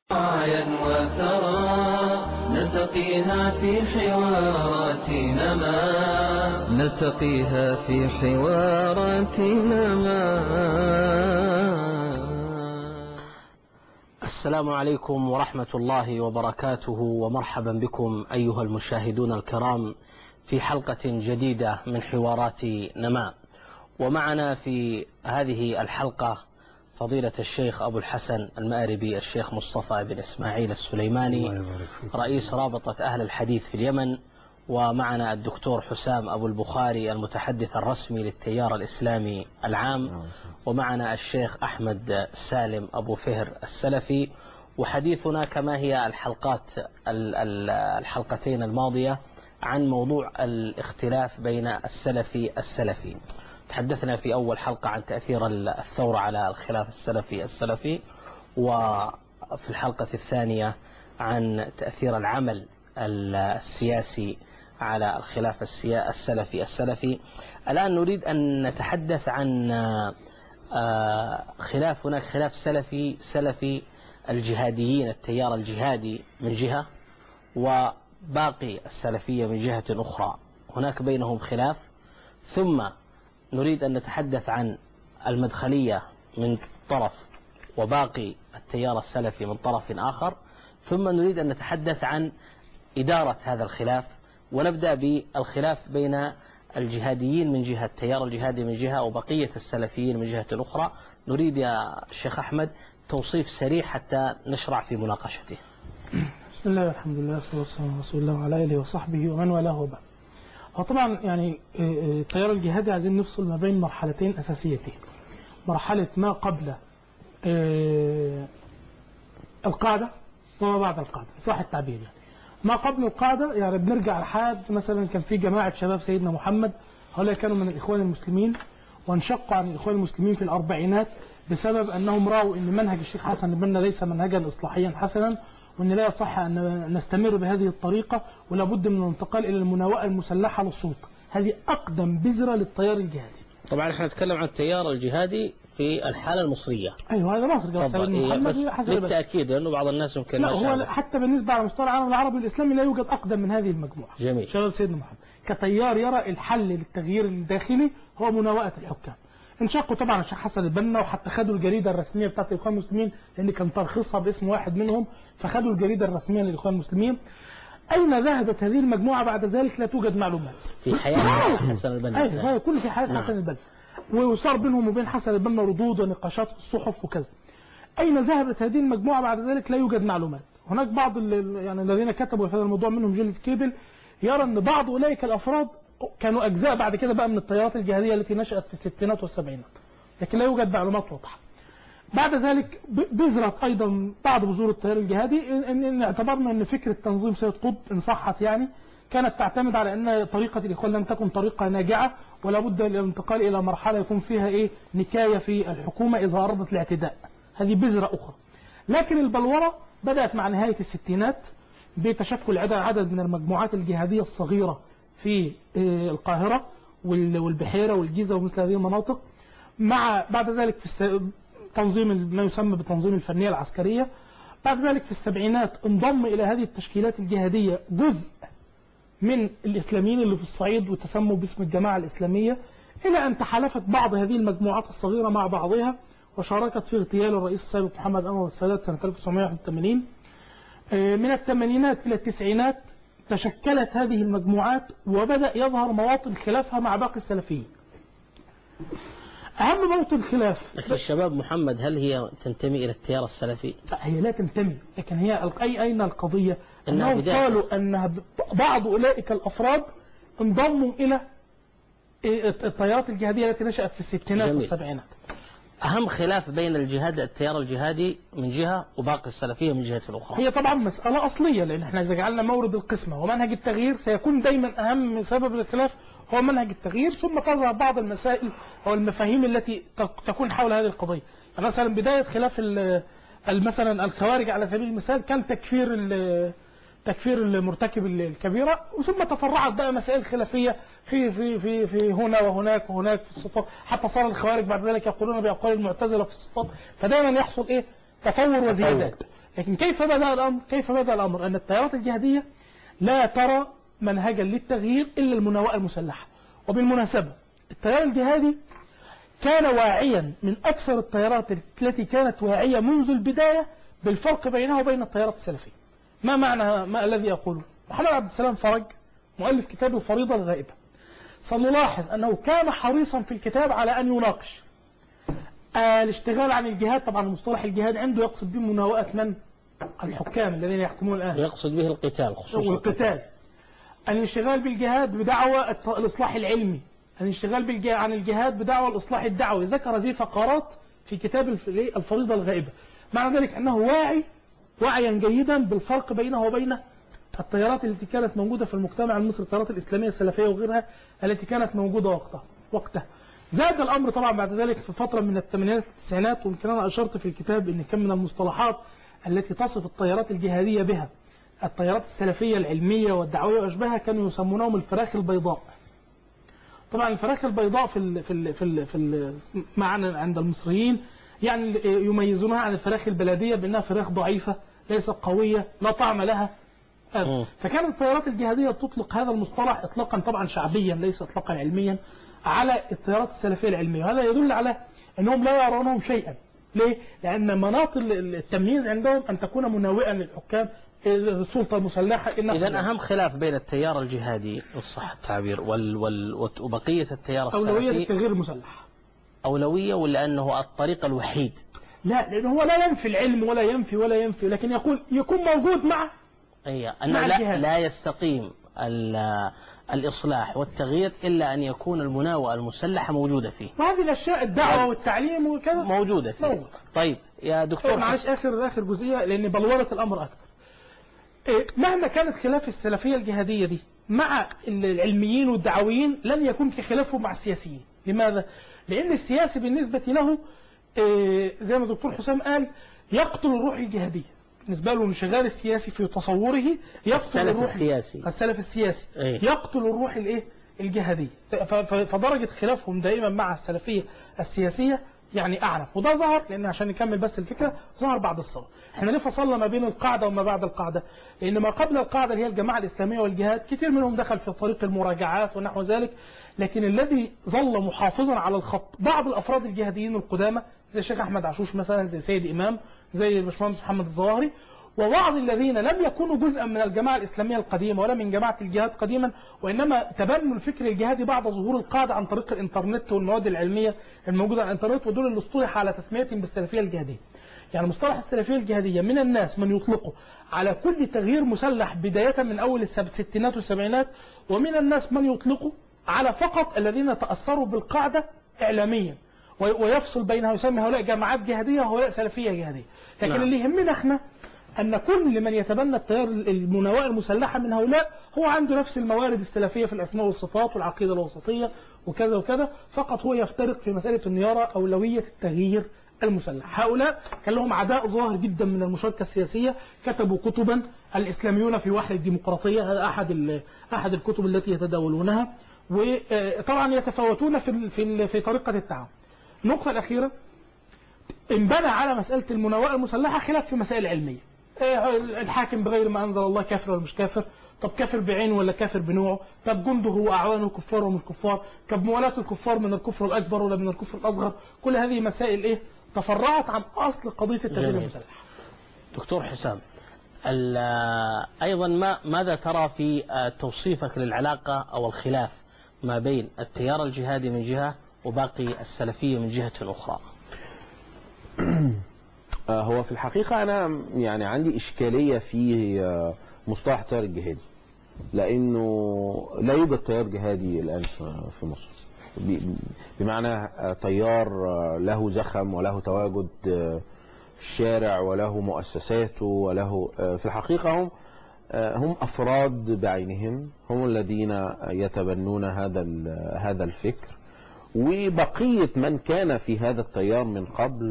راعيا وثرى نلتقيها في حواراتنا السلام عليكم ورحمة الله وبركاته، ومرحبا بكم أيها المشاهدون الكرام في حلقة جديدة من حوارات نماء. ومعنا في هذه الحلقة فضيلة الشيخ أبو الحسن المآربي الشيخ مصطفى بن إسماعيل السليماني رئيس رابطة أهل الحديث في اليمن، ومعنا الدكتور حسام أبو البخاري المتحدث الرسمي للتيار الإسلامي العام، ومعنا الشيخ أحمد سالم أبو فهر السلفي. وحديثنا كما هي الحلقتين الماضية عن موضوع الاختلاف بين السلفي. تحدثنا في أول حلقة عن تأثير الثورة على الخلاف السلفي، وفي الحلقة الثانية عن تأثير العمل السياسي على الخلاف السلفي. الآن نريد أن نتحدث عن هناك خلاف سلفي الجهاديين، التيار الجهادي من جهة، وباقي السلفية من جهة أخرى، هناك بينهم خلاف. ثم نريد أن نتحدث عن المدخلية من طرف وباقي التيار السلفي من طرف آخر. ثم نريد أن نتحدث عن إدارة هذا الخلاف، ونبدأ بالخلاف بين الجهاديين من جهة، التيار الجهادي من جهة، وبقية السلفيين من جهة أخرى. نريد يا شيخ أحمد توصيف سريع حتى نشرع في مناقشته. بسم الله والحمد لله والصلاة والسلام على رسول الله وعلى آله وصحبه ومن والاه وبعد. طبعا يعني التيار الجهادي عايزين نفصل ما بين مرحلتين أساسيتين، مرحلة ما قبل القاعدة وما بعد القاعدة، صح التعبير. يعني ما قبل القاعدة يعني بنرجع لحد مثلا كان في جماعة شباب سيدنا محمد، هؤلاء كانوا من الإخوان المسلمين، وانشقوا عن الإخوان المسلمين في الأربعينات بسبب أنهم رأوا أن منهج الشيخ حسن البنا ليس منهجا إصلاحيا حسنا، وأن لا يصح أن نستمر بهذه الطريقة، ولا بد من الانتقال إلى المناوئة المسلحة للسلطة. هذه أقدم بذرة للتيار الجهادي. طبعا احنا نتكلم عن التيار الجهادي في الحالة المصرية. أيوه هذا مصر بالتأكيد، لأنه بعض الناس يمكن لا هو حتى بالنسبة على مستوى العالم العربي الإسلامي لا يوجد أقدم من هذه المجموعة. جميل. شباب سيدنا محمد كتيار يرى الحل للتغيير الداخلي هو مناوئة الحكام. انشقوا طبعا الشيخ حسن البنا، وحتى خدوا الجريدة الرسمية بتاعت الإخوان المسلمين لأن كان ترخيصها باسم واحد منهم، فخدوا الجريدة الرسمية للإخوان المسلمين. أين ذهبت هذه المجموعة بعد ذلك لا توجد معلومات. في حياة حسن البنا. أيوه كل في حياة حسن البنا، وصار بينهم وبين حسن البنا ردود ونقاشات في الصحف وكذا. أين ذهبت هذه المجموعة بعد ذلك لا يوجد معلومات. هناك بعض يعني الذين كتبوا في هذا الموضوع منهم جيلز كيبل يرى أن بعض أولئك الأفراد كانوا أجزاء بعد كده بقى من التيارات الجهادية التي نشأت في الستينات والسبعينات، لكن لا يوجد معلومات واضحة. بعد ذلك بذرت أيضا بعض بذور التيار الجهادي إن اعتبرنا أن فكرة تنظيم سيد قطب إن صحت يعني كانت تعتمد على أن طريقة الإخوان لم تكن طريقة ناجعة، ولا بد من الانتقال إلى مرحلة يكون فيها نكاية في الحكومة إذا أرادت الاعتداء. هذه بذرة أخرى. لكن البلورة بدأت مع نهاية الستينات بتشكل عدد من المجموعات الجهادية الصغيرة في القاهرة والبحيرة والجيزة ومثل هذه المناطق، مع بعد ذلك في تنظيم ما يسمى بتنظيم الفنية العسكرية. بعد ذلك في السبعينات انضم إلى هذه التشكيلات الجهادية جزء من الإسلاميين اللي في الصعيد وتسموا باسم الجماعة الإسلامية، إلى أن تحالفت بعض هذه المجموعات الصغيرة مع بعضها، وشاركت في اغتيال الرئيس السابق محمد أنور السادات سنة 1981. من الثمانينات إلى التسعينات تشكلت هذه المجموعات، وبدأ يظهر مواطن خلافها مع باقي السلفيين. أهم موطن خلاف الشباب محمد، هل هي تنتمي إلى التيار السلفي؟ لا هي لا تنتمي، لكن هي أين القضية؟ أنهم قالوا أن بعض أولئك الأفراد انضموا إلى التيارات الجهادية التي نشأت في الستينات والسبعينات. أهم خلاف بين التيار الجهادي من جهة وباقي السلفية من جهة أخرى، هي طبعا مسألة أصلية، لأن احنا إذا جعلنا مورد القسمة ومنهج التغيير سيكون دايما أهم سبب للخلاف هو منهج التغيير، ثم تظهر بعض المسائل أو المفاهيم التي تكون حول هذه القضية. مثلا بداية خلاف مثلا الخوارج على سبيل المثال كان تكفير المرتكب الكبيرة، وثم تفرعت بقى مسائل خلافية في هنا وهناك وهناك في الصفات، حتى صار الخوارج بعد ذلك يقولون بأقوال المعتزلة في الصفات. فدائما يحصل تطور وزيادات. لكن كيف بدأ الأمر؟ كيف بدأ الأمر؟ أن التيارات الجهادية لا ترى منهجا للتغيير إلا المناوئة المسلحة. وبالمناسبة التيار الجهادي كان واعيا من أكثر التيارات التي كانت واعية منذ البداية بالفرق بينها وبين التيارات السلفية. ما معنى ما الذي أقوله؟ محمد عبد السلام فرج مؤلف كتابه فريضة الغائبة سنلاحظ أنه كان حريصا في الكتاب على أن يناقش الاشتغال عن الجهاد. طبعا مصطلح الجهاد عنده يقصد به مناوئة من؟ الحكام الذين يحكمون الآن، يقصد به القتال خصوصا والقتال. الانشغال بالجهاد بدعوى الإصلاح العلمي، الانشغال عن الجهاد بدعوى الإصلاح الدعوي. ذكر هذه فقرات في كتاب الفريضة الغائبة. معنى ذلك أنه واعيا جيدا بالفرق بينه وبين التيارات التي كانت موجودة في المجتمع المصري، التيارات الإسلامية السلفية وغيرها التي كانت موجودة وقتها. زاد الأمر طبعا بعد ذلك في فترة من الثمانينات والتسعينات، ويمكن أنا أشرت في الكتاب أن كم من المصطلحات التي تصف التيارات الجهادية بها التيارات السلفية العلمية والدعوية وأشباهها كانوا يسمونهم الفراخ البيضاء. طبعا الفراخ البيضاء في معنى عند المصريين يعني يميزونها عن الفراخ البلدية بأنها فراخ ضعيفة ليست قوية لا طعم لها. فكانت التيارات الجهادية تطلق هذا المصطلح إطلاقا طبعا شعبيا ليس إطلاقا علميا على التيارات السلفية العلمية. هذا يدل على أنهم لا يرونهم شيئا. ليه؟ لأن مناط التمييز عندهم أن تكون مناوئا للحكام السلطة المسلحة. إذا أهم خلاف بين التيار الجهادي صح التعبير وبقية التيار السلفي أولوية التغيير المسلح. أولوية ولا أنه الطريق الوحيد؟ لا، لأنه هو لا ينفي العلم ولا ينفي لكن يقول يكون موجود مع أنه لا يستقيم الإصلاح والتغيير إلا أن يكون المناوئة المسلحة موجودة فيه. وهذه الأشياء الدعوة والتعليم وكذا موجودة فيه. طيب يا دكتور معلش آخر جزئية لأن بلورة الأمر أكثر. مهما كانت خلاف السلفية الجهادية دي مع العلميين والدعويين لن يكون كخلافه مع السياسيين. لماذا؟ لأن السياسي بالنسبة له زي ما الدكتور حسام قال يقتل الروح الجهادية. بالنسبة له الانشغال السياسي في تصوره يقتل الروح السلف السياسي يقتل الروح الجهادية. فدرجة خلافهم دائما مع السلفية السياسية يعني أعنف. وده ظهر لأن عشان نكمل بس الفكرة ظهر بعد الثورة. احنا ليه فصلنا ما بين القاعدة وما بعد القاعدة؟ لأن ما قبل القاعدة اللي هي الجماعة الإسلامية والجهاد كثير منهم دخل في طريق المراجعات ونحو ذلك، لكن الذي ظل محافظا على الخط بعض الأفراد الجهاديين القدامى زي الشيخ أحمد عاشوش مثلا، زي سيد إمام، زي الباشمهندس محمد الظواهري، وبعض الذين لم يكونوا جزءا من الجماعة الإسلامية القديمة ولا من جماعة الجهاد قديما، وإنما تبنوا الفكر الجهادي بعد ظهور القاعدة عن طريق الإنترنت والمواد العلمية الموجودة على الإنترنت، ودول اللي اصطلح على تسميتهم بالسلفية الجهادية. يعني مصطلح السلفية الجهادية من الناس من يطلقه على كل تغيير مسلح بداية من أول الستينات والسبعينات، ومن الناس من يطلقه على فقط الذين تأثروا بالقاعدة إعلاميا ويفصل بينها ويسمي هؤلاء جماعات جهادية وهؤلاء سلفية جهادية. لكن اللي يهمنا احنا أن كل من يتبنى التيار المناوئة المسلحة من هؤلاء هو عنده نفس الموارد السلفية في الأسماء والصفات والعقيدة الوسطية وكذا وكذا، فقط هو يفترق في مسألة أن يرى أولوية التغيير المسلح. هؤلاء كان لهم عداء ظاهر جدا من المشاركة السياسية، كتبوا كتبا الإسلاميون في وحل الديمقراطية، هذا أحد الكتب التي يتداولونها، وطبعا يتفاوتون في طريقة التعامل. النقطة الأخيرة انبنى على مسألة المناوئة المسلحة خلاف في مسائل علمية. الحاكم بغير ما أنزل الله كافر ولا مش كافر؟ طب كافر بعينه ولا كافر بنوعه؟ طب جنده وأعوانه كفار ومش كفار؟ طب موالاة الكفار من الكفر الأكبر ولا من الكفر الأصغر؟ كل هذه مسائل تفرعت عن أصل قضية التغيير المسلح. دكتور حسام، أيضا ماذا ترى في توصيفك للعلاقة أو الخلاف ما بين التيار الجهادي من جهة وباقي السلفية من جهة أخرى؟ هو في الحقيقة أنا يعني عندي إشكالية في مصطلح التيار الجهادي، لأنه لا يوجد تيار جهادي الآن في مصر، بمعنى تيار له زخم وله تواجد في الشارع وله مؤسساته وله في الحقيقة هم أفراد بعينهم هم الذين يتبنون هذا الفكر، وبقية من كان في هذا التيار من قبل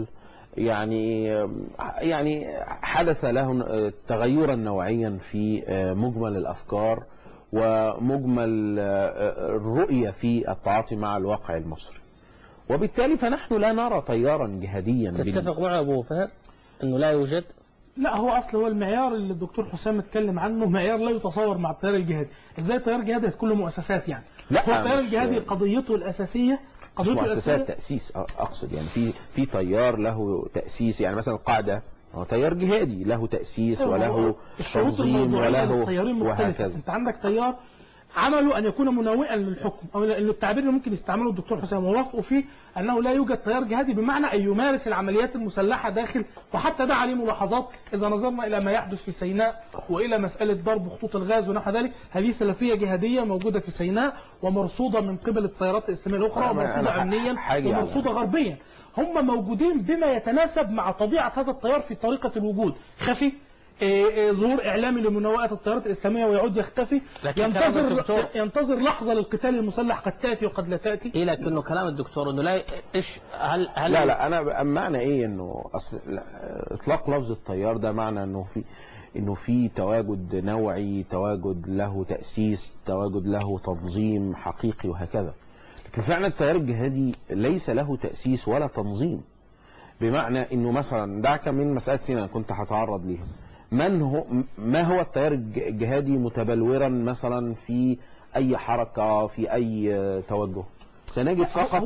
يعني حدث له تغيرا نوعيا في مجمل الأفكار ومجمل الرؤية في التعاطي مع الواقع المصري، وبالتالي فنحن لا نرى تيارا جهاديا. تتفق مع أبو فهد أنه لا يوجد؟ لا هو اصل هو المعيار اللي الدكتور حسام اتكلم عنه معيار لا يتصور مع التيار الجهادي. ازاي التيار الجهادي كله مؤسسات يعني؟ لا هو التيار الجهادي قضيته الاساسيه مؤسسات تأسيس اقصد يعني في تيار له تأسيس، يعني مثلا القاعدة هو تيار جهادي له تأسيس وله تنظيم وله وهكذا. انت عندك تيار عمله ان يكون مناوئا للحكم، او التعبير اللي ممكن يستعمله الدكتور حسام ووافقوا فيه انه لا يوجد تيار جهادي بمعنى ان يمارس العمليات المسلحه داخل، وحتى ده عليه ملاحظات اذا نظرنا الى ما يحدث في سيناء والى مساله ضرب خطوط الغاز ونحو ذلك. هذه سلفيه جهاديه موجوده في سيناء ومرصوده من قبل التيارات الاسلاميه الاخرى ومرصوده امنيا ومرصوده غربيا. هم موجودين بما يتناسب مع طبيعه هذا التيار في طريقه الوجود، خفي ظهور اعلامي لمناوئه التيارات الاسلاميه ويعود يختفي، ينتظر لحظه للقتال المسلح قد تاتي وقد لا تاتي. ايه لكنه كلام الدكتور انه لا ايش هل لا انا معنى ايه انه اطلاق لفظ التيار ده معنى انه في تواجد نوعي، تواجد له تأسيس، تواجد له تنظيم حقيقي وهكذا. لكن فعلا التيار الجهادي ليس له تأسيس ولا تنظيم، بمعنى انه مثلا دعك من مسألة سيناء كنت هتعرض ليها. ما هو التيار الجهادي متبلورا مثلا في اي حركة في اي توجه؟ سنجد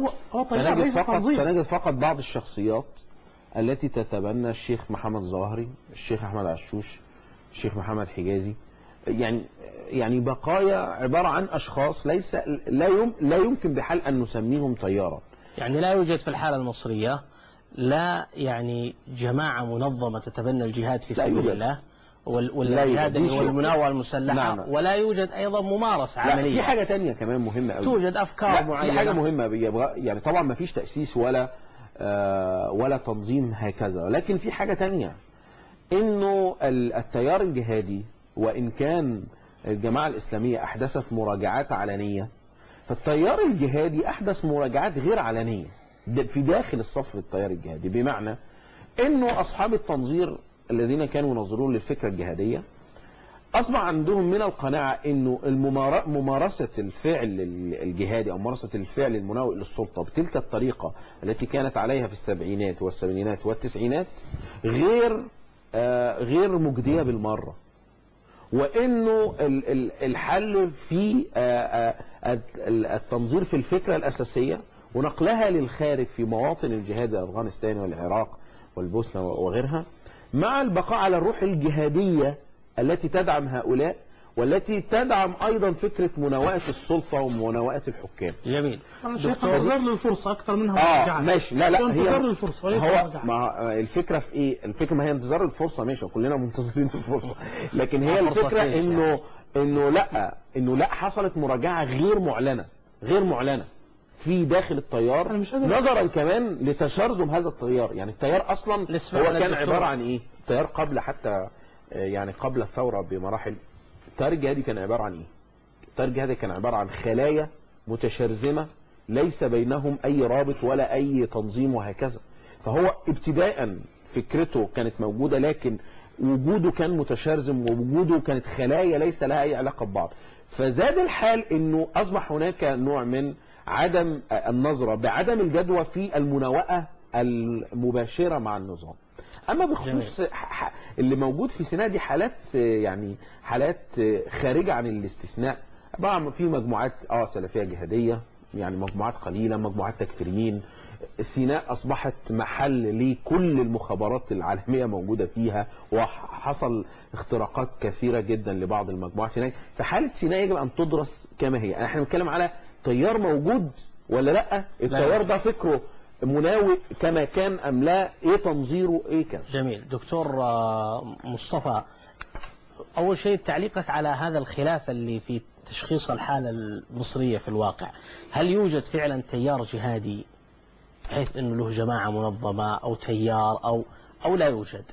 فقط بعض الشخصيات التي تتبنى الشيخ محمد ظواهري، الشيخ احمد عشوش، الشيخ محمد حجازي، يعني بقايا عبارة عن اشخاص لا يمكن بحال ان نسميهم تيارا. يعني لا يوجد في الحالة المصرية لا يعني جماعة منظمة تتبنى الجهاد في سبيل الله والجهاد والمناوئة المسلحة، ولا يوجد أيضا ممارسة عملية. في حاجة تانية كمان مهمة قوي، توجد أفكار معينة. في حاجة مهمة يعني طبعا ما فيش تأسيس ولا تنظيم هكذا، لكن في حاجة تانية، إنه التيار الجهادي وإن كان الجماعة الإسلامية أحدثت مراجعات علنية، فالتيار الجهادي أحدث مراجعات غير علنية في داخل الصف التيار الجهادي، بمعنى انه اصحاب التنظير الذين كانوا ينظرون للفكرة الجهادية اصبح عندهم من القناعة انه ممارسة الفعل الجهادي او ممارسة الفعل المناوئ للسلطة بتلك الطريقة التي كانت عليها في السبعينات والثمانينات والتسعينات غير مجدية بالمرة، وانه الحل في التنظير في الفكرة الاساسية ونقلها للخارج في مواطن الجهاد أفغانستان والعراق والبوسنة وغيرها، مع البقاء على الروح الجهادية التي تدعم هؤلاء والتي تدعم أيضا فكرة مناوئة السلطة ومناوئة الحكام. جميل. أنا شايف انتظار للفرصة أكثر منها ماشي. لا انتظار للفرصة هو الفكرة في إيه؟ الفكرة ما هي انتظار الفرصة، ماشي كلنا منتظرين الفرصة، لكن هي الفكرة إنه لا حصلت مراجعة غير معلنة في داخل التيار، نظرا كمان لتشرذم هذا التيار. يعني التيار اصلا هو كان عبارة عن ايه؟ التيار قبل حتى يعني قبل الثورة بمراحل، التيار الجهادي كان عبارة عن ايه؟ التيار الجهادي كان عبارة عن خلايا متشرذمة ليس بينهم اي رابط ولا اي تنظيم وهكذا. فهو ابتداء فكرته كانت موجودة، لكن وجوده كان متشرذم ووجوده كانت خلايا ليس لها اي علاقة ببعض. فزاد الحال انه اصبح هناك نوع من عدم النظرة بعدم الجدوى في المناوئة المباشرة مع النظام. اما بخصوص اللي موجود في سيناء دي حالات خارجة عن الاستثناء. طبعا في مجموعات سلفية جهادية، يعني مجموعات قليلة، مجموعات تكفيريين. سيناء اصبحت محل لكل المخابرات العالمية موجودة فيها، وحصل اختراقات كثيرة جدا لبعض المجموعات هناك. فحالة سيناء يجب ان تدرس كما هي. احنا بنتكلم على تيار موجود ولا لا؟ التيار ده فكره مناوئ كما كان ام لا؟ ايه تنظيره؟ ايه كان؟ جميل. دكتور مصطفى، اول شيء تعليقك على هذا الخلاف اللي في تشخيص الحالة المصرية في الواقع. هل يوجد فعلا تيار جهادي بحيث انه له جماعة منظمة او تيار او لا يوجد؟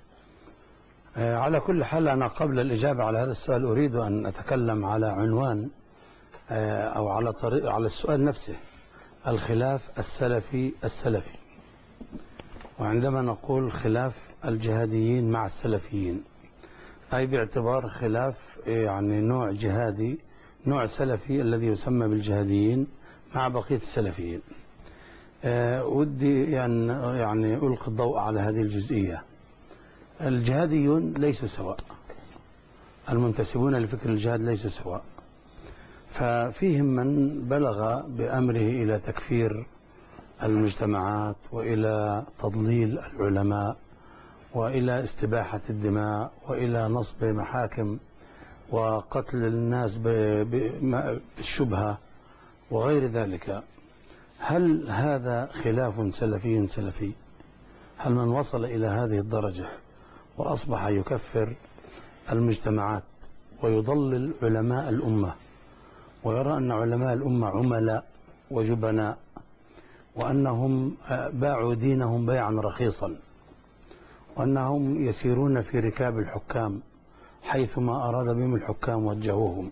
على كل حال انا قبل الاجابة على هذا السؤال اريد ان اتكلم على عنوان أو على السؤال نفسه، الخلاف السلفي. وعندما نقول خلاف الجهاديين مع السلفيين، أي باعتبار خلاف يعني نوع جهادي، نوع سلفي الذي يسمى بالجهاديين مع بقية السلفيين. ودي يعني ألقي الضوء على هذه الجزئية. الجهاديون ليسوا سواء، المنتسبون لفكر الجهاد ليسوا سواء، ففيهم من بلغ بأمره إلى تكفير المجتمعات وإلى تضليل العلماء وإلى استباحة الدماء وإلى نصب محاكم وقتل الناس بالشبهة وغير ذلك. هل هذا خلاف سلفي؟ هل من وصل إلى هذه الدرجة وأصبح يكفر المجتمعات ويضلل علماء الأمة ويرى أن علماء الأمة عملاء وجبناء وأنهم باعوا دينهم بيعا رخيصا وأنهم يسيرون في ركاب الحكام حيثما أراد بهم الحكام وجهوهم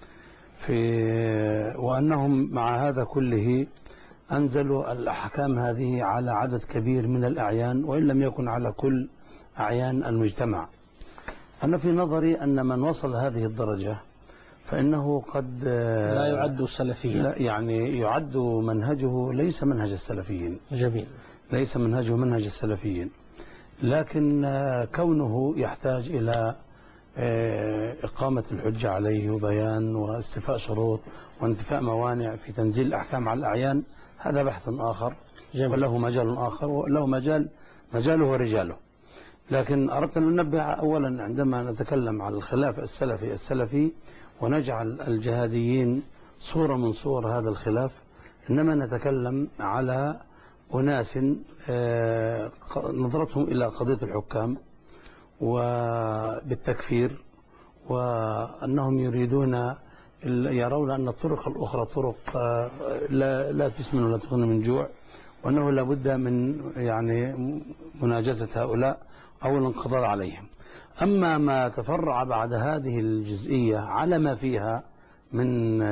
وأنهم مع هذا كله أنزلوا الأحكام هذه على عدد كبير من الأعيان وإن لم يكن على كل أعيان المجتمع. أنا في نظري أن من وصل هذه الدرجة فإنه قد لا يعد سلفيا، يعني يعد منهجه ليس منهج السلفيين. جميل. ليس منهجه منهج السلفيين، لكن كونه يحتاج إلى إقامة الحجة عليه وبيان واستيفاء شروط وانتفاء موانع في تنزيل الأحكام على الأعيان، هذا بحث آخر. جميل. وله مجال آخر وله مجاله ورجاله. لكن أردت أن ننبه أولا عندما نتكلم على الخلاف السلفي ونجعل الجهاديين صورة من صور هذا الخلاف، إنما نتكلم على أناس نظرتهم إلى قضية الحكام وبالتكفير وأنهم يرون أن الطرق الأخرى طرق لا تسمن ولا تغني من جوع، وأنه لابد من يعني مناجزة هؤلاء أو الانقضاض عليهم. أما ما تفرع بعد هذه الجزئية على ما فيها من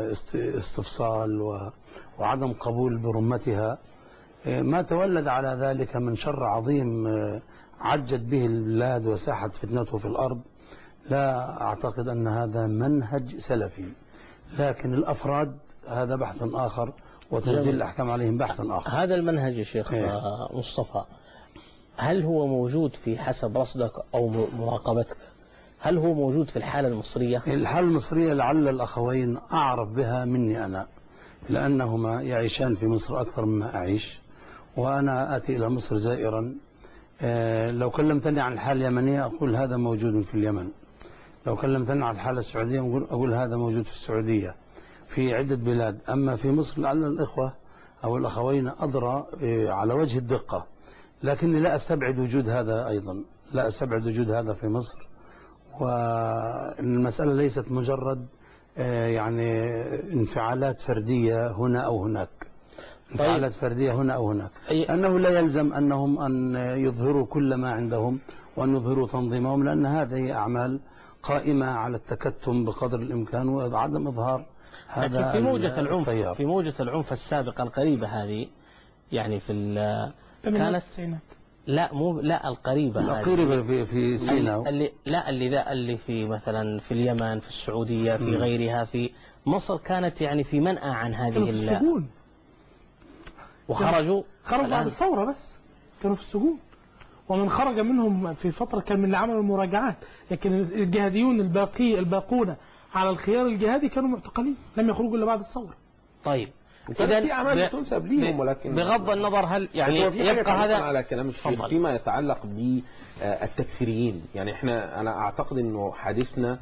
استفصال وعدم قبول برمتها، ما تولد على ذلك من شر عظيم عجت به البلاد وساحت فتنته في الأرض، لا أعتقد أن هذا منهج سلفي. لكن الأفراد هذا بحث آخر وتنزيل الأحكام عليهم بحث آخر. هذا المنهج يا شيخ مصطفى، هل هو موجود في حسب رصدك أو مراقبتك؟ هل هو موجود في الحالة المصرية؟ الحالة المصرية لعل الأخوين أعرف بها مني أنا، لأنهما يعيشان في مصر أكثر مما أعيش، وأنا آتي إلى مصر زائرا. لو كلمتني عن الحالة اليمنية أقول هذا موجود في اليمن، لو كلمتني عن الحالة السعودية أقول هذا موجود في السعودية، في عدة بلاد. أما في مصر لعل الإخوة أو الأخوين أدرى على وجه الدقة، لكني لا أستبعد وجود هذا أيضا، لا أستبعد وجود هذا في مصر. والمسألة ليست مجرد يعني انفعالات فردية هنا أو هناك، انفعالات فردية هنا أو هناك، أنه لا يلزم أنهم أن يظهروا كل ما عندهم وأن يظهروا تنظيمهم، لأن هذه أعمال قائمة على التكتم بقدر الإمكان وعدم إظهار هذا. لكن في موجة العنف السابقة القريبة هذه، يعني في كانت لا القريبة في سيناء، اللي في مثلا في اليمن، في السعودية، في غيرها، في مصر كانت يعني في منأى عن هذه السجون، وخرجوا بعد الثورة، بس كانوا في السجون. ومن خرج منهم في فترة كان من اللي عملوا المراجعات، لكن الجهاديون الباقون على الخيار الجهادي كانوا معتقلين، لم يخرجوا إلا بعد الثورة. طيب إذا في أعمال تنسب ليهم، ولكن بغض النظر هل يعني يبقى هذا على كلام الشيخ فيما يتعلق بالتكفيريين. يعني أنا أعتقد إنه حديثنا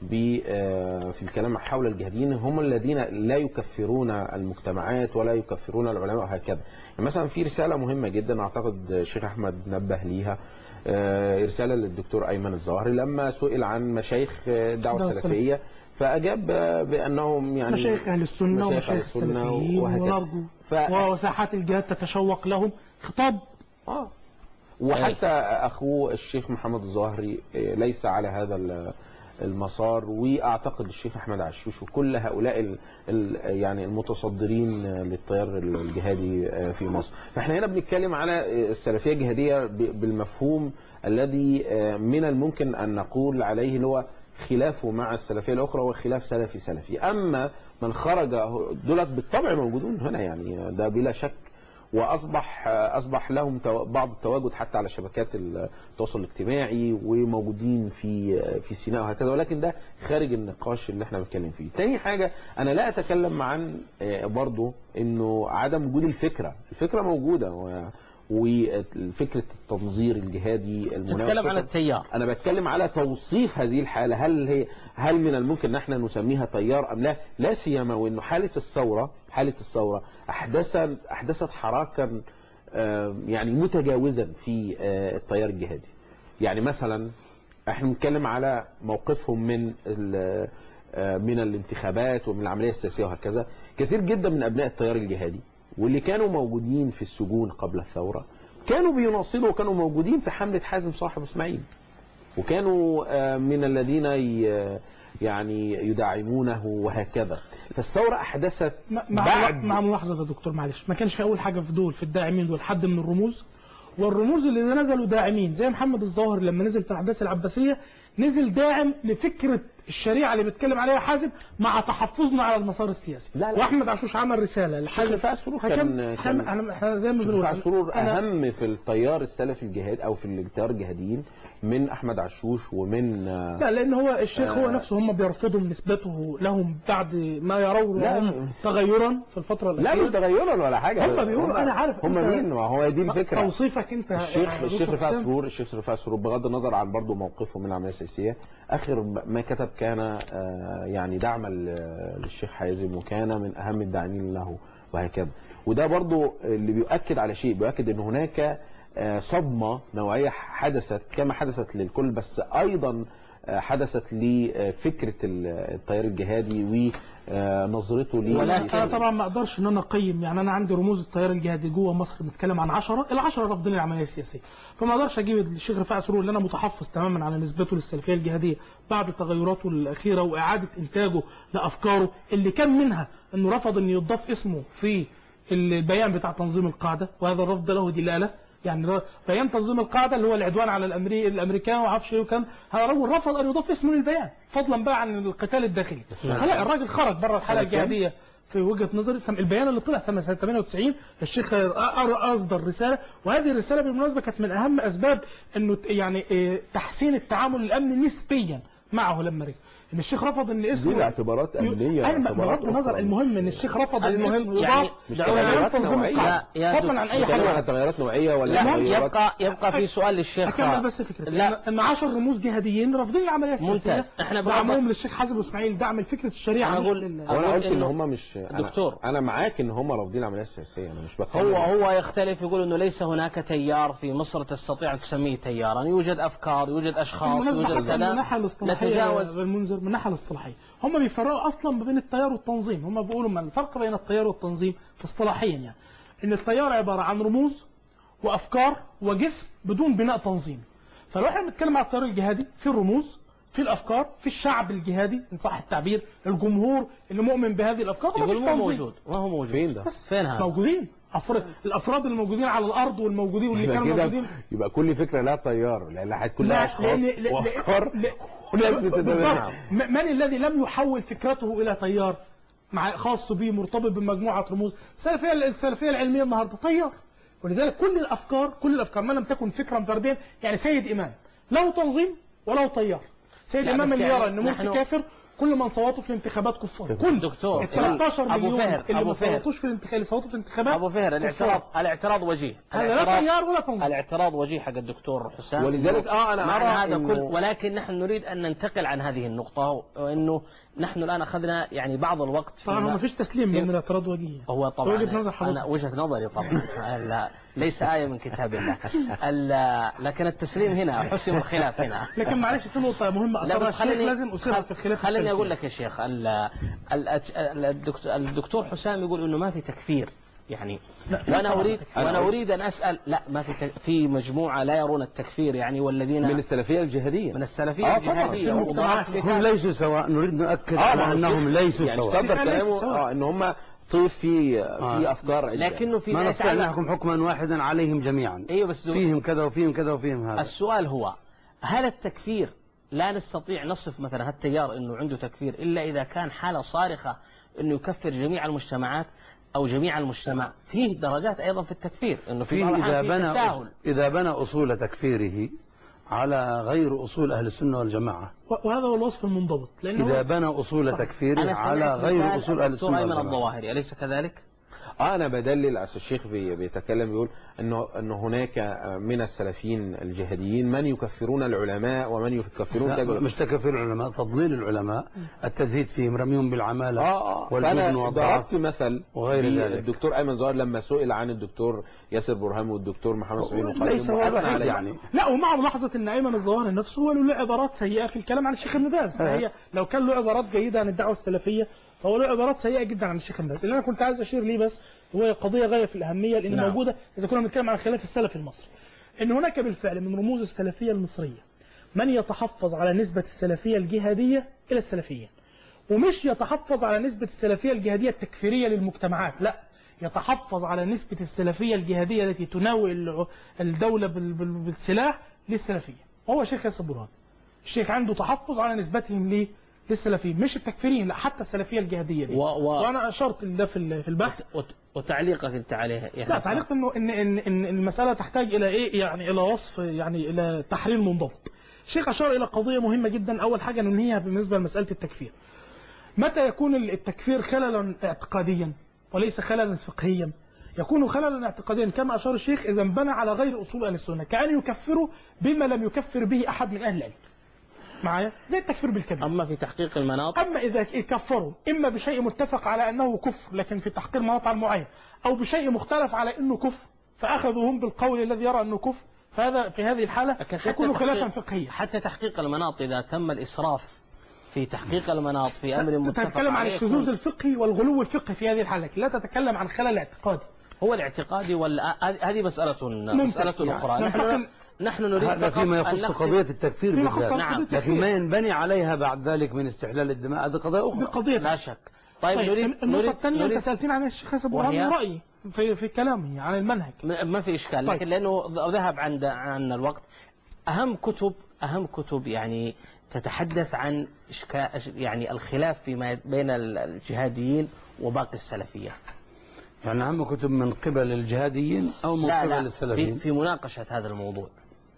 في الكلام حول الجهاديين هم الذين لا يكفرون المجتمعات ولا يكفرون العلماء وهكذا. يعني مثلا في رسالة مهمة جدا أعتقد الشيخ أحمد نبه ليها، رسالة للدكتور أيمن الظواهري لما سئل عن مشايخ دعوة السلفية، فأجاب بأنهم يعني مشايخ أهل السنة ومشايخ السلفيين ونرجو وساحات الجهاد تتشوق لهم خطاب. وحتى أخوه الشيخ محمد الظواهري ليس على هذا المسار، وأعتقد الشيخ أحمد عشوش وكل هؤلاء يعني المتصدرين للتيار الجهادي في مصر. فإحنا هنا بنتكلم على السلفية الجهادية بالمفهوم الذي من الممكن أن نقول عليه اللي هو خلافه مع السلفية الأخرى وخلاف سلفي. أما من خرج دولت بالطبع موجودون هنا، يعني ده بلا شك، واصبح لهم بعض التواجد حتى على شبكات التواصل الاجتماعي وموجودين في سيناء وهكذا، ولكن ده خارج النقاش اللي احنا بنتكلم فيه. تاني حاجه انا لا اتكلم عن برضو انه عدم وجود الفكره موجوده، وفكره التنظير الجهادي المناوئ. تتكلم على التيار، انا بتكلم على توصيف هذه الحاله، هل من الممكن ان احنا نسميها تيار ام لا؟ لا سيما وانه حاله الثوره احدثت حراكا يعني متجاوزا في التيار الجهادي. يعني مثلا احنا بنتكلم على موقفهم من الانتخابات ومن العمليه السياسيه وهكذا. كثير جدا من ابناء التيار الجهادي واللي كانوا موجودين في السجون قبل الثورة كانوا بيناصروا وكانوا موجودين في حملة حازم صاحب اسماعيل، وكانوا من الذين يعني يدعمونه وهكذا. فالثورة أحدثت مع ملاحظة يا دكتور معلش، ما كانش في أول حاجة في الداعمين دول حد من الرموز، والرموز اللي نزلوا داعمين زي محمد الظاهر لما نزل في الأحداث العباسية نزل داعم لفكرة الشريعة اللي بيتكلم عليها حازم مع تحفظنا على المسار السياسي. لا واحمد عاشوش عمل رسالة لحازم. فاسرور كان زي ما بنقول فاسرور اهم في التيار السلفي الجهاد او في التيار الجهاديين من احمد عاشوش ومن لا، لان هو الشيخ هو نفسه هم بيرفضوا نسبته لهم بعد ما يرون تغيرا في الفترة الأخيرة. لا مش تغيرا ولا حاجة، هم بيقولوا انا عارف هم مين، هو دي الفكرة. توصيفك انت الشيخ رفاعي سرور بغض النظر عن برضه موقفه من العملية السياسية، اخر ما كتب كان يعني دعما للشيخ حازم وكان من اهم الداعمين له وهكذا. وده برضو اللي بيؤكد على شيء، بيؤكد ان هناك صدمة نوعية حدثت كما حدثت للكل، بس ايضا حدثت لفكرة التيار الجهادي ونظرته ليه. ولكن انا طبعا ما اقدرش ان انا اقيم، يعني انا عندي رموز التيار الجهادي جوه مصر بنتكلم عن 10 رافضين العمليه السياسيه، فما اقدرش اجيب الشيخ رفاعي سرور اللي انا متحفظ تماما على نسبته للسلفيه الجهاديه بعد تغيراته الاخيره واعاده انتاجه لافكاره اللي كان منها انه رفض ان يضاف اسمه في البيان بتاع تنظيم القاعده، وهذا الرفض له دلاله. يعني بيان تنظيم القاعده اللي هو العدوان على الامريكان وعرفش ايه، وكان هذا رجل رفض ان يضاف اسمه للبيان فضلا بقى عن القتال الداخلي. خلاص الراجل خرج بره الحاله الجهاديه في وجهه نظري. البيان اللي طلع سنه 98 الشيخ اصدر رساله، وهذه الرساله بالمناسبه كانت من اهم اسباب انه يعني تحسين التعامل الامني نسبيا معه لما رجع. ان الشيخ رفض ان اسمه دي اعتبارات امنيه، بغض النظر المهم ان الشيخ رفض المهم يعني تغيرات نوعيه فضلا عن اي حاجه، تغيرات نوعيه ولا يبقى في سؤال للشيخ. اكمل بس فكره. لا ان 10 رموز جهاديين رافضين العمليه السياسيه. ممتاز. احنا دعمهم للشيخ حازم اسماعيل دعم فكره الشريعه. انا قلت ان هم مش دكتور، انا معاك ان هم رافضين العمليه السياسيه، انا مش بتكلم. هو يختلف، يقول انه ليس هناك تيار في مصر تستطيع ان تسميه تيارا، يوجد افكار، يوجد اشخاص، يوجد كلام. نتجاوز بالمنذر من الناحيه الاصطلاحيه. هم بيفرقوا اصلا ما بين التيار والتنظيم، هم بيقولوا ما الفرق بين التيار والتنظيم اصطلاحيا يعني ان التيار عباره عن رموز وافكار وجسم بدون بناء تنظيمي. فلو احنا بنتكلم على التيار الجهادي في الرموز، في الافكار، في الشعب الجهادي ان صح التعبير، الجمهور اللي مؤمن بهذه الافكار. يقول ما موجود، ما هو موجود. فين ده؟ فين هذا؟ موجودين الافراد الموجودين على الارض والموجودين واللي كانوا موجودين. يبقى كل فكره لها تيار، لان هتكون لها اشخاص وافكار وناس بتتبعها. من الذي لم يحول فكرته الى تيار مع خاص به مرتبط بمجموعه رموز؟ السلفيه العلميه النهارده تيار. ولذلك كل الافكار ما لم تكن فكرا فرديا، يعني سيد امام له تنظيم وله تيار. سيد امام اللي يرى ان مرسي كافر كل من صوتوا في الانتخابات كفار. كل دكتور 13 مليون اللي ما صوتوش في الانتخابات صوتوا في الانتخابات ابو فهر الاعتراض وجيه. هذا لا تيار ولا تنظيم. الاعتراض وجيه حق الدكتور حسام. ولذلك انا ارى هذا كل، ولكن نحن نريد ان ننتقل عن هذه النقطه، وانه نحن الان اخذنا يعني بعض الوقت. طبعا ما فيش تسليم من الاعتراض وجيه. هو طبعا انا وجهه نظري طبعا لا ليس آية من كتاب الله. لكن التسليم هنا حسم الخلاف هنا. لكن معلش في نقطة مهمة لازم أصيرها في الخلاف. خليني أقول لك يا شيخ، الدكتور حسام يقول إنه ما في تكفير يعني. وأنا أريد أن أسأل، لا ما في مجموعة لا يرون التكفير يعني، والذين من السلفية الجهادية هم ليسوا سواء. نريد نؤكد على أنهم ليسوا يعني سواء. صدر كلامه إن هم طيب في افكار، لكنه في ما نستطيع نحكم حكما واحدا عليهم جميعا. ايوه بس فيهم كذا وفيهم كذا وفيهم هذا. السؤال هو هل التكفير لا نستطيع نصف مثلا هالتيار انه عنده تكفير الا اذا كان حاله صارخه انه يكفر جميع المجتمعات، أو جميع المجتمع، فيه درجات أيضا في التكفير، إنه في بعض الأحيان فيه تساهل. إذا بنى أصول تكفيره على غير أصول أهل السنة والجماعة، وهذا هو الوصف المنضبط. إذا بنى أصول تكفيره على غير أصول أهل السنة والجماعة. والجماعة. الظواهري أليس كذلك؟ أنا بدلل أصل الشيخ بيتكلم بيقول أنه هناك من السلفيين الجهاديين من يكفرون العلماء ومن يكفرون مش تكفير العلماء، تضليل العلماء، التزهيد فيهم، رميهم بالعمالة والجبن والضعف. ضربت مثل وغير ذلك. الدكتور أيمن ظاهر لما سئل عن الدكتور ياسر برهام والدكتور محمد سليم ليس هو الوحيد يعني. لا، ومع ملاحظة أن أيمن الظواهري نفسه هو له عبارات سيئة في الكلام عن الشيخ ابن باز. فهي لو كان له عبارات جيدة عن الدعوة السلفية فهو له عبارات سيئة جدا عن الشيخ ابن باز. اللي أنا كنت عايز أشير ليه بس هو قضية غاية في الأهمية، لأن موجودة إذا كنا بنتكلم عن خلاف السلف المصري، إن هناك بالفعل من رموز السلفية المصرية من يتحفظ على نسبة السلفية الجهادية إلى السلفيين، ومش يتحفظ على نسبة السلفية الجهادية التكفيرية للمجتمعات، لا، يتحفظ على نسبة السلفية الجهادية التي تناوئ الدولة بالسلاح للسلفية. وهو شيخ ياسر برهان، الشيخ عنده تحفظ على نسبتهم للسلفيين، مش التكفيريين، لا، حتى السلفية الجهادية دي. وأنا أشرت ده في البحث. وتعليقك أنت عليها يعني؟ لا، تعليق إن المسألة تحتاج إلى إيه يعني، إلى وصف يعني، إلى تحرير منضبط. الشيخ أشار إلى قضية مهمة جدا. أول حاجة ننهيها بالنسبة لمسألة التكفير. متى يكون التكفير خللا اعتقاديا وليس خللا فقهيا؟ يكون خللا اعتقاديا كما أشار الشيخ إذا بنى على غير أصول أهل السنة، كأن يكفره بما لم يكفر به أحد من أهل العلم معايا، زي التكفير بالكبير. أما في تحقيق المناط، أما إذا كفروا إما بشيء متفق على أنه كفر لكن في تحقيق المناط المعين، أو بشيء مختلف على أنه كفر فأخذوا هم بالقول الذي يرى أنه كفر، فهذا في هذه الحالة يكون خلافا فقهيا. حتى تحقيق المناط إذا تم الإسراف في تحقيق المناط في أمر متفق عليه، تتكلم عن الشذوذ الفقهي والغلو الفقهي في هذه الحالة، لا تتكلم عن خلل اعتقادي. هو الاعتقادي هذه مسألة أخرى. نحن نريد هذا فيما يخص قضية التكفير بالذات. نعم، لكن ما ينبني عليها بعد ذلك من استحلال الدماء هذه قضية أخرى. قضية لا شك. طيب النقطة الثانية أنت سألتين عن الشيخ ياسر برهان رأيي في كلامه عن المنهج. ما في إشكال. لكن لأنه ذهب عن الوقت، أهم كتب يعني تتحدث عن يعني الخلاف فيما بين الجهاديين وباقي السلفية. يعني أهم كتب من قبل الجهاديين أو من قبل السلفيين في مناقشة هذا الموضوع،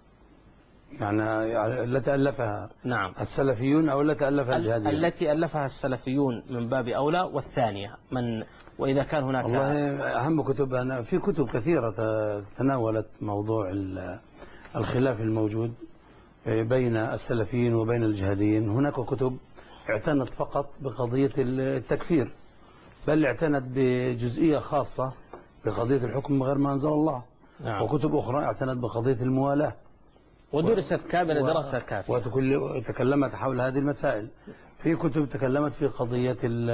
يعني التي ألفها نعم السلفيون أو التي ألفها الجهاديين؟ التي ألفها السلفيون من باب أولى، والثانية وإذا كان هناك والله أهم كتب. أنا في كتب كثيرة تناولت موضوع الخلاف الموجود بين السلفيين وبين الجهاديين. هناك كتب اعتنت فقط بقضية التكفير، بل اعتنت بجزئية خاصة بقضية الحكم غير ما أنزل الله. نعم. وكتب أخرى اعتنت بقضية الموالاة ودرست كاملة دراسة كافية وتكلمت حول هذه المسائل. في كتب تكلمت في قضية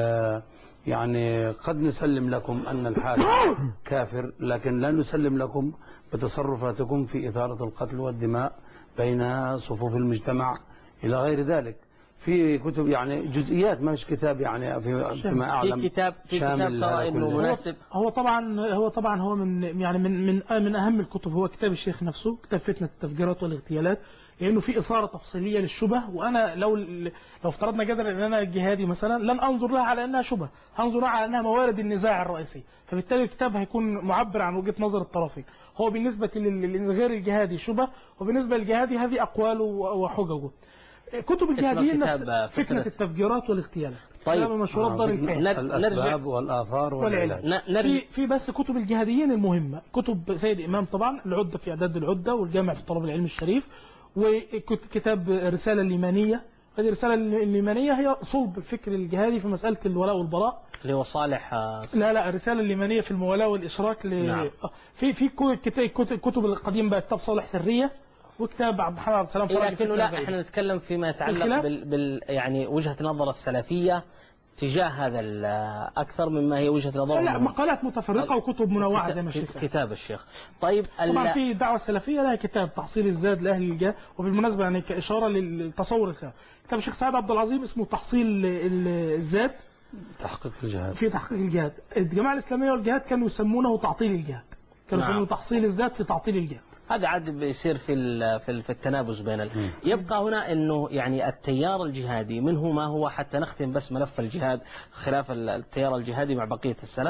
يعني قد نسلم لكم أن الحاكم كافر، لكن لا نسلم لكم بتصرفاتكم في إثارة القتل والدماء بين صفوف المجتمع إلى غير ذلك. في كتب يعني جزئيات، مش كتاب يعني فيما أعلم في كتاب ترى إنه مناسب. هو طبعا هو من أهم الكتب هو كتاب الشيخ نفسه، كتاب فتنة التفجيرات والاغتيالات، لأنه في إثارة تفصيلية للشبه. وأنا لو افترضنا جدلا أن أنا جهادي مثلا لن أنظر لها على أنها شبه، هنظر لها على أنها موارد النزاع الرئيسي، فبالتالي الكتاب هيكون معبر عن وجهة نظر الطرفين. هو بالنسبة غير الجهادي شبه، وبالنسبة للجهادي هذه أقواله وحججه. كتب الجهاديين فتنة التفجيرات والاغتيالات. طيب مشهورات دار الكهف، الأسباب والآثار والعلاج. في بس كتب الجهاديين المهمة، كتب سيد إمام طبعا، العدة في إعداد العدة، والجامع في طلب العلم الشريف، وكتاب رسالة الإيمانية. هذه الرسالة الإيمانية هي صلب الفكر الجهادي في مسألة الولاء والبراء. اللي هو صالح لا الرسالة الإيمانية في الموالاة والإشراك. نعم. في كتب القديم بقى، كتاب صالح سرية، وكتاب عبد الحميد عبد السلام فرج. لكنه لا، احنا نتكلم فيما يتعلق يعني وجهة نظر السلفية تجاه هذا أكثر مما هي وجهة نظر. لا، مقالات متفرقة وكتاب منوعة زي ما الشيخ كتاب الشيخ. طيب طبعا في الدعوة السلفية لها كتاب تحصيل الزاد لأهل الجهاد، وبالمناسبة يعني كإشارة للتصور الخير، كتاب الشيخ سعد عبد العظيم اسمه تحصيل الزاد تحقيق الجهاد، في تحقيق الجهاد. الجماعة الإسلامية والجهاد كانوا يسمونه تعطيل الجهاد، كانوا يسمونه تحصيل الزاد في تعطيل الجهاد. هذا عاد بيصير في التنابز بين يبقى هنا انه يعني التيار الجهادي منه ما هو، حتى نختم بس ملف الجهاد خلاف التيار الجهادي مع بقية السلف،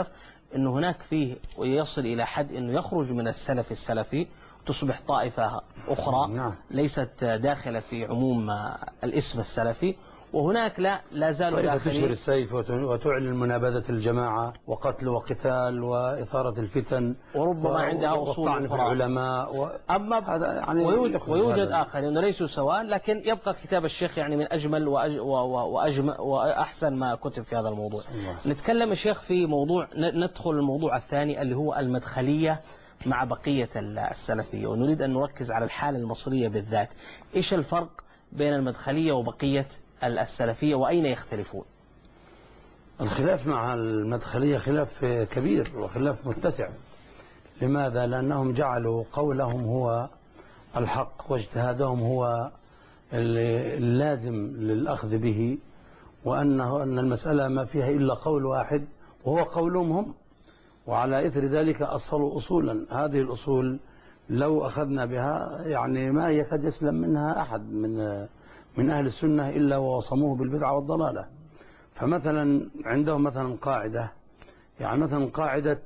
أنه هناك فيه ويصل إلى حد أنه يخرج من السلف السلفي تصبح طائفة أخرى نعم. ليست داخلة في عموم الاسم السلفي، وهناك لا زالوا طائفة داخلين. تشهر السيف وتعلن منابذة الجماعة وقتل وقتال وإثارة الفتن، وربما عندها أصول والطعن في أخرى. العلماء أما هذا يعني ويوجد آخرين ليسوا سواء، لكن يبقى كتاب الشيخ يعني من أجمل وأجمل وأحسن ما كتب في هذا الموضوع. نتكلم الشيخ في موضوع، ندخل الموضوع الثاني اللي هو المدخلية مع بقية السلفية، ونريد أن نركز على الحالة المصرية بالذات. إيش الفرق بين المدخلية وبقية السلفية وأين يختلفون؟ الخلاف مع المدخلية خلاف كبير وخلاف متسع. لماذا؟ لأنهم جعلوا قولهم هو الحق واجتهادهم هو اللازم للأخذ به، أن المسألة ما فيها إلا قول واحد وهو قولهم هم، وعلى إثر ذلك أصلوا أصولا. هذه الأصول لو أخذنا بها يعني ما يكاد يسلم منها أحد من أهل السنة إلا ووصموه بالبدعة والضلالة. فمثلا عندهم مثلا قاعدة، يعني مثلا قاعدة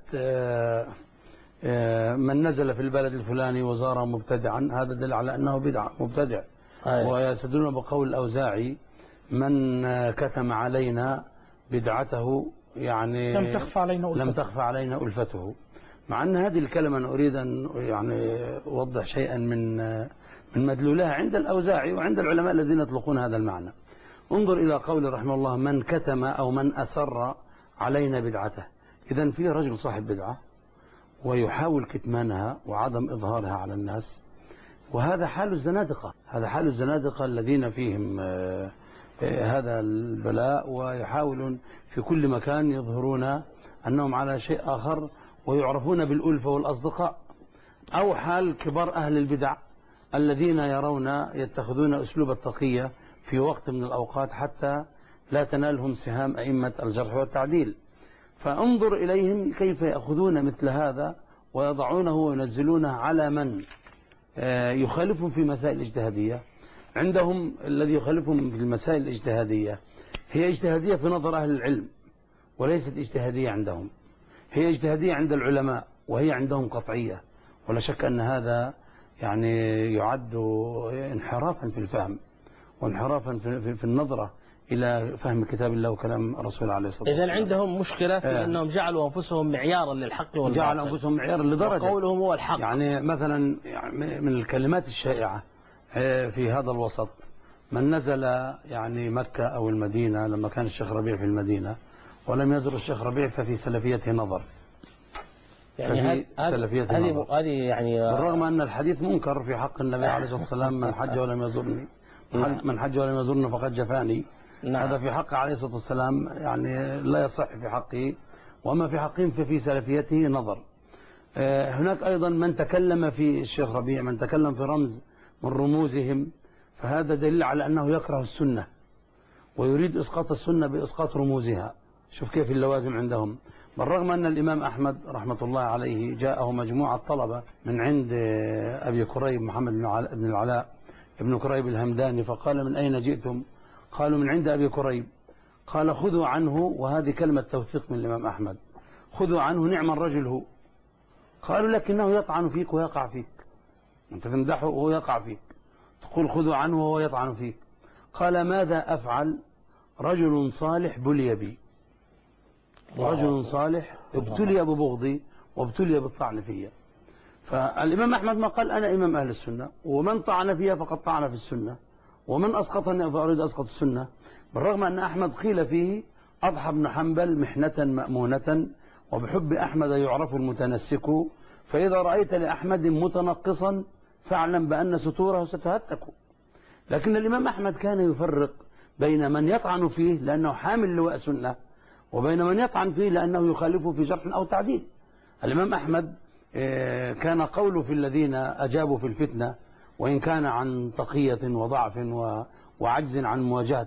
من نزل في البلد الفلاني وزار مبتدعا هذا دل على أنه بدعة مبتدع. ويستدلون بقول الأوزاعي من كتم علينا بدعته يعني لم تخفى علينا ألفته. مع أن هذه الكلمة أنا أريد أن يعني أوضح شيئا من مدلولها عند الأوزاعي وعند العلماء الذين يطلقون هذا المعنى. انظر إلى قول رحمه الله من كتم أو من أسر علينا بدعته. إذن في رجل صاحب بدعة ويحاول كتمانها وعدم إظهارها على الناس، وهذا حال الزنادقة. هذا حال الزنادقة الذين فيهم هذا البلاء ويحاولون في كل مكان يظهرون أنهم على شيء آخر ويعرفون بالألفة والأصدقاء. أو حال كبار أهل البدع الذين يرون يتخذون أسلوب التقية في وقت من الأوقات حتى لا تنالهم سهام أئمة الجرح والتعديل. فانظر إليهم كيف يأخذون مثل هذا ويضعونه وينزلونه على من يخالفهم في مسائل اجتهادية. عندهم الذي يخالفهم في المسائل الاجتهادية هي اجتهادية في نظر أهل العلم وليست اجتهادية عندهم، هي اجتهادية عند العلماء وهي عندهم قطعية. ولا شك أن هذا يعني يعد انحرافا في الفهم وانحرافا في النظرة إلى فهم كتاب الله وكلام رسول عليه الصلاة والسلام. إذن عندهم مشكلة في أنهم جعلوا أنفسهم معيارا للحق والباطل، جعلوا أنفسهم معيارا لدرجة وقولهم هو الحق. يعني مثلا من الكلمات الشائعة في هذا الوسط من نزل يعني مكة أو المدينة لما كان الشيخ ربيع في المدينة ولم يزر الشيخ ربيع ففي سلفيته نظر. يعني هذه يعني بالرغم أن الحديث منكر في حق النبي عليه الصلاة والسلام من حج ولم يزرني من حج ولم يزرني فقد جفاني. نعم. هذا في حق عليه الصلاة والسلام يعني لا يصح في حقه، وما في حقهم ففي سلفيته نظر. هناك أيضا من تكلم في الشيخ ربيع، من تكلم في رمز من رموزهم، فهذا دليل على أنه يكره السنة ويريد إسقاط السنة بإسقاط رموزها. شوف كيف اللوازم عندهم. بالرغم أن الإمام أحمد رحمة الله عليه جاءه مجموعة طلبة من عند أبي كريب محمد بن العلاء ابن كريب الهمداني، فقال من أين جئتم؟ قالوا من عند أبي كريب. قال خذوا عنه، وهذه كلمة توثيق من الإمام أحمد، خذوا عنه نعم الرجل هو. قالوا لكنه يطعن فيك ويقع فيك، أنت تمدحه وهو يقع فيك، تقول خذوا عنه وهو يطعن فيك. قال ماذا أفعل؟ رجل صالح بلي بي، رجل صالح ابتلي ببغضي وابتلي بالطعن فيا. فالإمام أحمد ما قال أنا إمام أهل السنة ومن طعن فيها فقد طعن في السنة ومن أسقطني فأريد أسقط السنة. بالرغم أن أحمد قيل فيه أضحى بن حنبل محنة مأمونة وبحب أحمد يعرف المتنسك، فإذا رأيت لأحمد متنقصا فاعلم بأن ستوره ستهتك. لكن الإمام أحمد كان يفرق بين من يطعن فيه لأنه حامل لواء سنة وبين من يطعن فيه لأنه يخالفه في جرح أو تعديل. الإمام أحمد كان قوله في الذين أجابوا في الفتنة وإن كان عن تقية وضعف وعجز عن مواجهة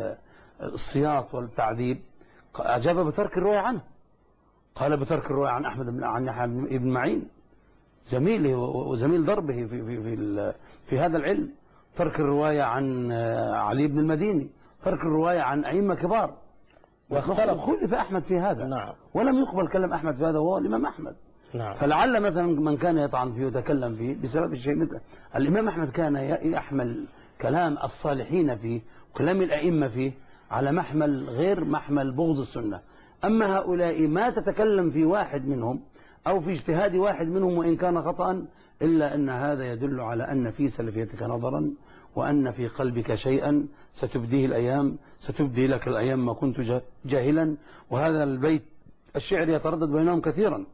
السياط والتعذيب، أجاب بترك الرواية عنه. قال بترك الرواية عن أحمد عن يحيى بن معين زميله وزميل ضربه في هذا العلم، ترك الرواية عن علي بن المديني، ترك الرواية عن أئمة كبار. وخلف أحمد في هذا. نعم. ولم يقبل كلام أحمد في هذا وهو الإمام أحمد. نعم. فلعل مثلا من كان يطعن فيه ويتكلم فيه بسبب الشيء مثل الإمام أحمد كان يحمل كلام الصالحين فيه وكلام الأئمة فيه على محمل غير محمل بغض السنة. أما هؤلاء ما تتكلم في واحد منهم أو في اجتهاد واحد منهم وإن كان خطأ، إلا أن هذا يدل على أن في سلفيتك نظرا وأن في قلبك شيئا ستبديه الأيام، ستبدي لك الأيام ما كنت جاهلا. وهذا البيت الشعر يتردد بينهم كثيرا.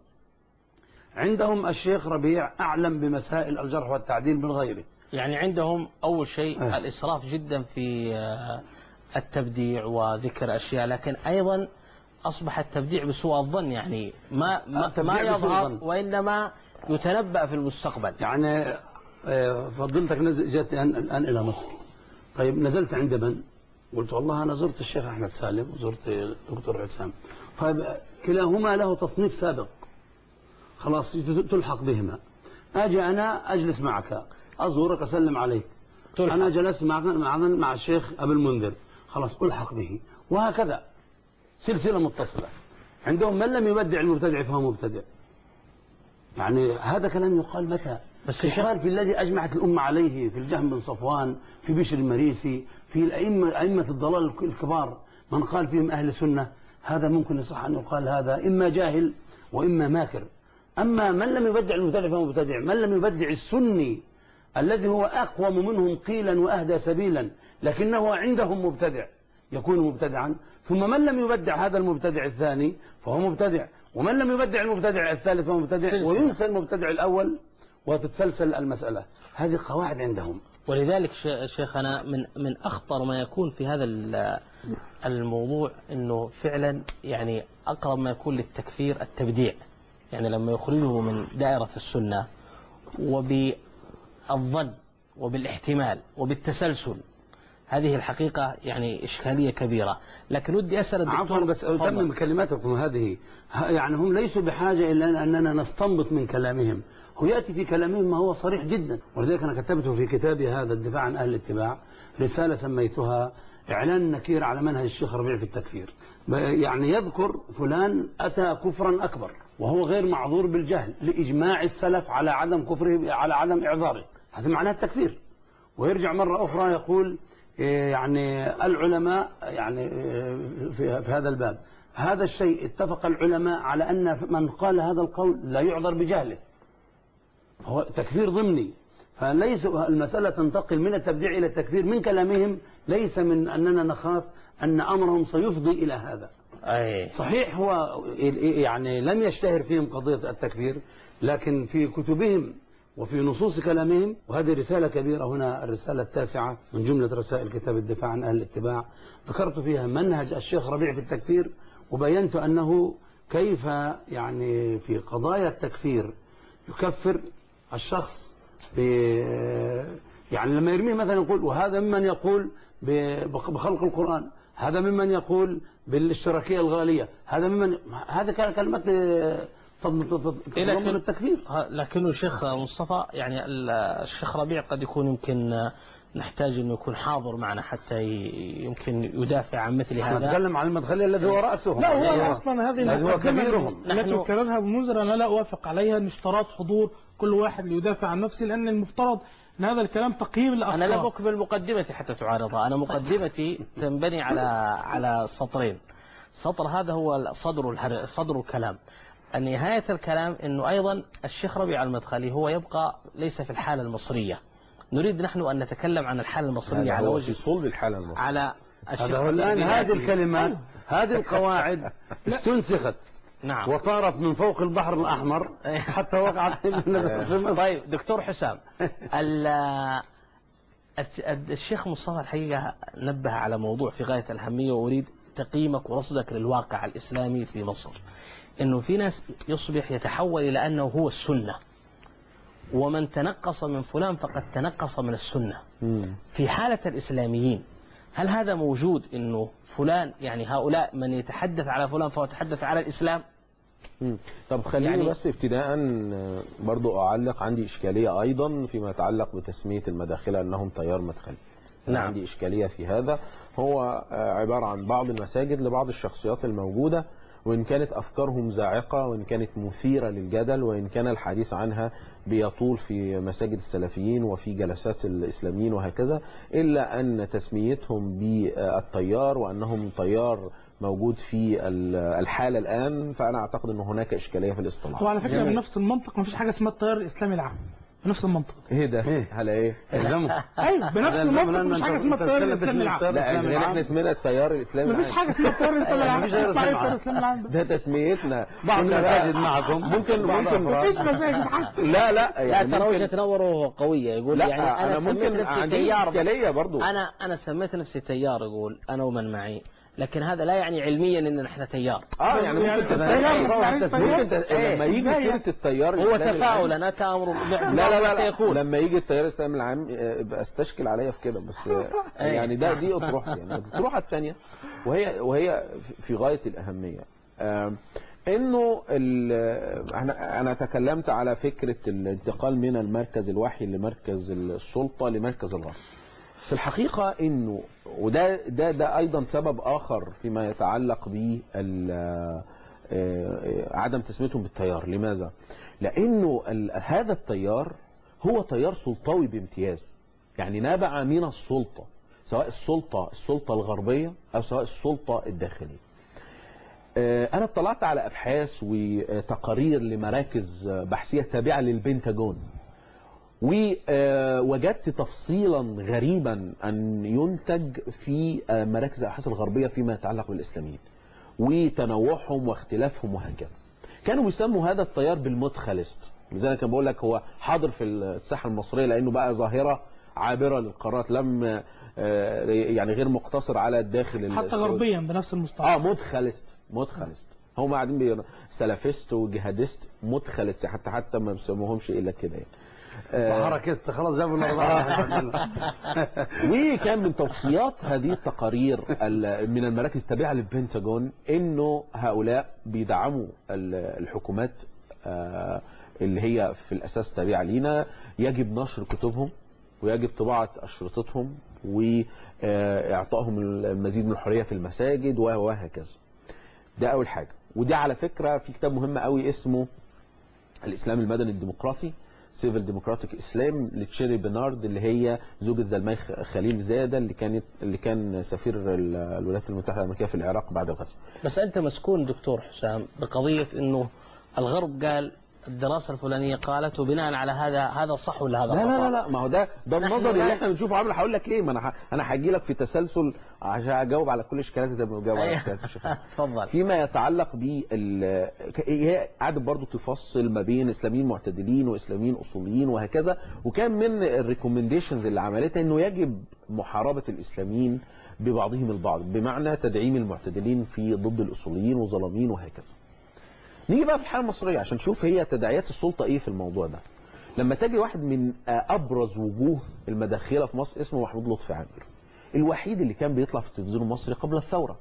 عندهم الشيخ ربيع أعلم بمسائل الجرح والتعديل من غيره. يعني عندهم أول شيء الإسراف جدا في التبديع وذكر أشياء، لكن أيضا أصبح التبديع بسوء الظن، يعني ما يظهر وإنما يتنبأ في المستقبل. يعني فضلتك جئت الآن إلى مصر، طيب نزلت عند من؟ قلت والله أنا زرت الشيخ أحمد سالم وزرت الدكتور حسام، فكلاهما له تصنيف سابق خلاص تلحق بهما. أجي أنا أجلس معك أزورك أسلم عليك، أنا جلست مع الشيخ أبو المنذر خلاص ألحق به، وهكذا سلسلة متصلة. عندهم من لم يبدع المبتدع فهو مبتدع. يعني هذا كلام يقال متى؟ بس يقال في الذي أجمعت الأمة عليه، في الجهم بن صفوان، في بشر المريسي، في أئمة الضلال الكبار من قال فيهم أهل سنة. هذا ممكن يصح أن يقال هذا إما جاهل وإما ماكر. أما من لم يبدع المبتدع فهو مبتدع. من لم يبدع السني الذي هو أقوم منهم قيلا وأهدى سبيلا لكنه عندهم مبتدع يكون مبتدعا. ثم من لم يبدع هذا المبتدع الثاني فهو مبتدع، ومن لم يبدع المبتدع الثالث فهو مبتدع، وينسى المبتدع الأول وتتسلسل المسألة. هذه قواعد عندهم. ولذلك شيخنا من أخطر ما يكون في هذا الموضوع أنه فعلا يعني أقرب ما يكون للتكفير التبديع، يعني لما يخرجه من دائرة السنة وبالظن وبالاحتمال وبالتسلسل. هذه الحقيقة يعني إشكالية كبيرة. لكن ودي أسأل الدكتور، عفوا بس أتمم كلماتكم هذه. يعني هم ليسوا بحاجة إلا أننا نستنبط من كلامهم، هو يأتي في كلامهم ما هو صريح جدا. ولذلك أنا كتبته في كتابي هذا الدفاع عن أهل الاتباع رسالة سميتها إعلان نكير على منهج الشيخ ربيع في التكفير. يعني يذكر فلان أتى كفرا أكبر وهو غير معذور بالجهل لإجماع السلف على عدم كفره، على عدم إعذاره، هذا معناه التكفير. ويرجع مرة أخرى يقول يعني العلماء يعني في هذا الباب هذا الشيء اتفق العلماء على أن من قال هذا القول لا يعذر بجهله، هو تكفير ضمني. فليس المسألة تنتقل من التبديع إلى التكفير من كلامهم، ليس من أننا نخاف أن أمرهم سيفضي إلى هذا. صحيح هو يعني لم يشتهر فيهم قضية التكفير، لكن في كتبهم وفي نصوص كلامهم، وهذه رسالة كبيرة هنا الرسالة التاسعة من جملة رسائل كتاب الدفاع عن أهل الاتباع، ذكرت فيها منهج الشيخ ربيع في التكفير، وبينت أنه كيف يعني في قضايا التكفير يكفر الشخص يعني لما يرميه مثلا يقول وهذا ممن يقول بخلق القرآن، هذا ممن يقول بالاشتراكية الغالية، هذا ممن، هذا كلمات تضمن التكفير. لكنه الشيخ مصطفى يعني الشيخ ربيع قد يكون يمكن نحتاج انه يكون حاضر معنا حتى يمكن يدافع عن مثل هذا. نتكلم عن المدخلية الذي هو رأسهم. لا هو اصلا هذه هو كبيرهم التي كررها ابو منذر انا لا اوافق عليها، ان اشتراط حضور كل واحد ليدافع عن نفسه، لان المفترض ان هذا الكلام تقييم للافكار. انا لا اكمل مقدمتي حتى تعارضها، انا مقدمتي تنبني على سطرين. السطر هذا هو صدر الكلام. نهاية الكلام انه ايضا الشيخ ربيع المدخلي هو يبقى ليس في الحالة المصرية. نريد نحن ان نتكلم عن الحالة المصرية على وجه صلب الحالة المصرية. على الشيخ هذا الآن هذه الكلمات هذه القواعد استنسخت نعم وطارت من فوق البحر الأحمر حتى وقعت. طيب دكتور حسام، الشيخ مصطفى الحقيقة نبه على موضوع في غاية الأهمية، وأريد تقييمك ورصدك للواقع الإسلامي في مصر. إنه في ناس يصبح يتحول إلى أنه هو السنة، ومن تنقص من فلان فقد تنقص من السنة. في حالة الإسلاميين هل هذا موجود، إنه فلان يعني هؤلاء من يتحدث على فلان فهو يتحدث على الإسلام؟ طب خليني يعني بس ابتداء برضو أعلق، عندي إشكالية أيضا فيما يتعلق بتسمية المداخلة أنهم تيار مدخلي. نعم. عندي إشكالية في هذا. هو عبارة عن بعض المساجد لبعض الشخصيات الموجودة، وإن كانت أفكارهم زاعقة وإن كانت مثيرة للجدل وإن كان الحديث عنها بيطول في مساجد السلفيين وفي جلسات الإسلاميين وهكذا، إلا أن تسميتهم بالتيار وأنهم تيار موجود في الحالة الآن، فأنا أعتقد أن هناك إشكالية في الاصطلاح. وعلى فكرة بنفس المنطق مفيش حاجة اسمها التيار الإسلامي العام، بنفس المنطق. ايه ده؟ على ايه؟ ايوه بنفس المنطق، مفيش حاجة اسمها التيار الإسلامي العام. لا احنا اسمنا التيار الإسلامي العام. مفيش حاجة اسمها التيار الإسلامي العام. مفيش غير التيار الإسلامي العام ده تسميتنا. بعض المساجد معكم ممكن مفيش مساجد حتى. لا لا يعني ترى وجهة نظره قوية. يقول لا يعني أنا سميت ممكن نفسي عندي تيار. إشكالية برضو. أنا سميت نفسي تيار، يقول أنا ومن معي، لكن هذا لا يعني علميا ان احنا تيار. يعني ممكن لما يجي سيره التيار هو تفاؤل، انا كامر. لا لما يجي التيار الاسلامي العام استشكل عليا في كده، بس يعني دي اطروحه. يعني الاطروحه الثانيه وهي في غايه الاهميه، انه انا تكلمت على فكره الانتقال من المركز الوحي لمركز السلطه لمركز الغرب. في الحقيقة انه ده ايضا سبب اخر فيما يتعلق ب عدم تسميتهم بالتيار. لماذا؟ لانه هذا التيار هو تيار سلطوي بامتياز، يعني نابع من السلطة، سواء السلطة الغربية او سواء السلطة الداخلية. انا اطلعت على ابحاث وتقارير لمراكز بحثية تابعة للبنتاجون، ووجدت تفصيلا غريبا أن ينتج في مراكز الأبحاث الغربية فيما يتعلق بالإسلاميين وتنوعهم واختلافهم وهكذا. كانوا بيسموا هذا التيار بالمدخلست، لذلك كان بقول لك هو حاضر في الساحة المصرية لأنه بقى ظاهرة عابرة للقارات، لم يعني غير مقتصر على الداخل حتى غربيا بنفس المصطلح. مدخلست هم قاعدين سلفست وجهادست مدخلست، حتى ما بيسموهمش إلا كده يعني. وحركست خلاص جابوا الأربعة. وكان من توصيات هذه التقارير من المراكز التابعة للبنتاجون انه هؤلاء بيدعموا الحكومات اللي هي في الاساس تابعة لينا، يجب نشر كتبهم ويجب طباعة اشرطتهم واعطائهم المزيد من الحرية في المساجد وهكذا. ده اول حاجة. ودي على فكرة في كتاب مهم قوي اسمه الاسلام المدني الديمقراطي، سيفل ديموكراتيك اسلام، لتشيري بنارد اللي هي زوجة زلماي خليل زادة اللي كان سفير الولايات المتحدة الأمريكية في العراق بعد الغزو. بس أنت مسكون دكتور حسام بقضية إنه الغرب قال الدراسة الفلانية قالت وبناء على هذا صح ولا هذا غلط؟ لا ما هو ده النظر اللي احنا بنشوفه عامل. هقول لك ليه، ما انا هاجي لك في تسلسل عشان اجاوب على كل الاشكالات زي ما بجاوب على الاشكالات. اتفضل. فيما يتعلق ب هي قعدت برضه تفصل ما بين اسلاميين معتدلين واسلاميين اصوليين وهكذا، وكان من الريكومنديشنز اللي عملتها انه يجب محاربة الاسلاميين ببعضهم البعض، بمعنى تدعيم المعتدلين في ضد الاصوليين والظلاميين وهكذا. نيجي بقى في الحالة المصرية عشان نشوف هي تداعيات السلطة ايه في الموضوع ده. لما تجي واحد من ابرز وجوه المداخلة في مصر اسمه محمود لطفي عامر، الوحيد اللي كان بيطلع في التلفزيون المصري قبل الثورة،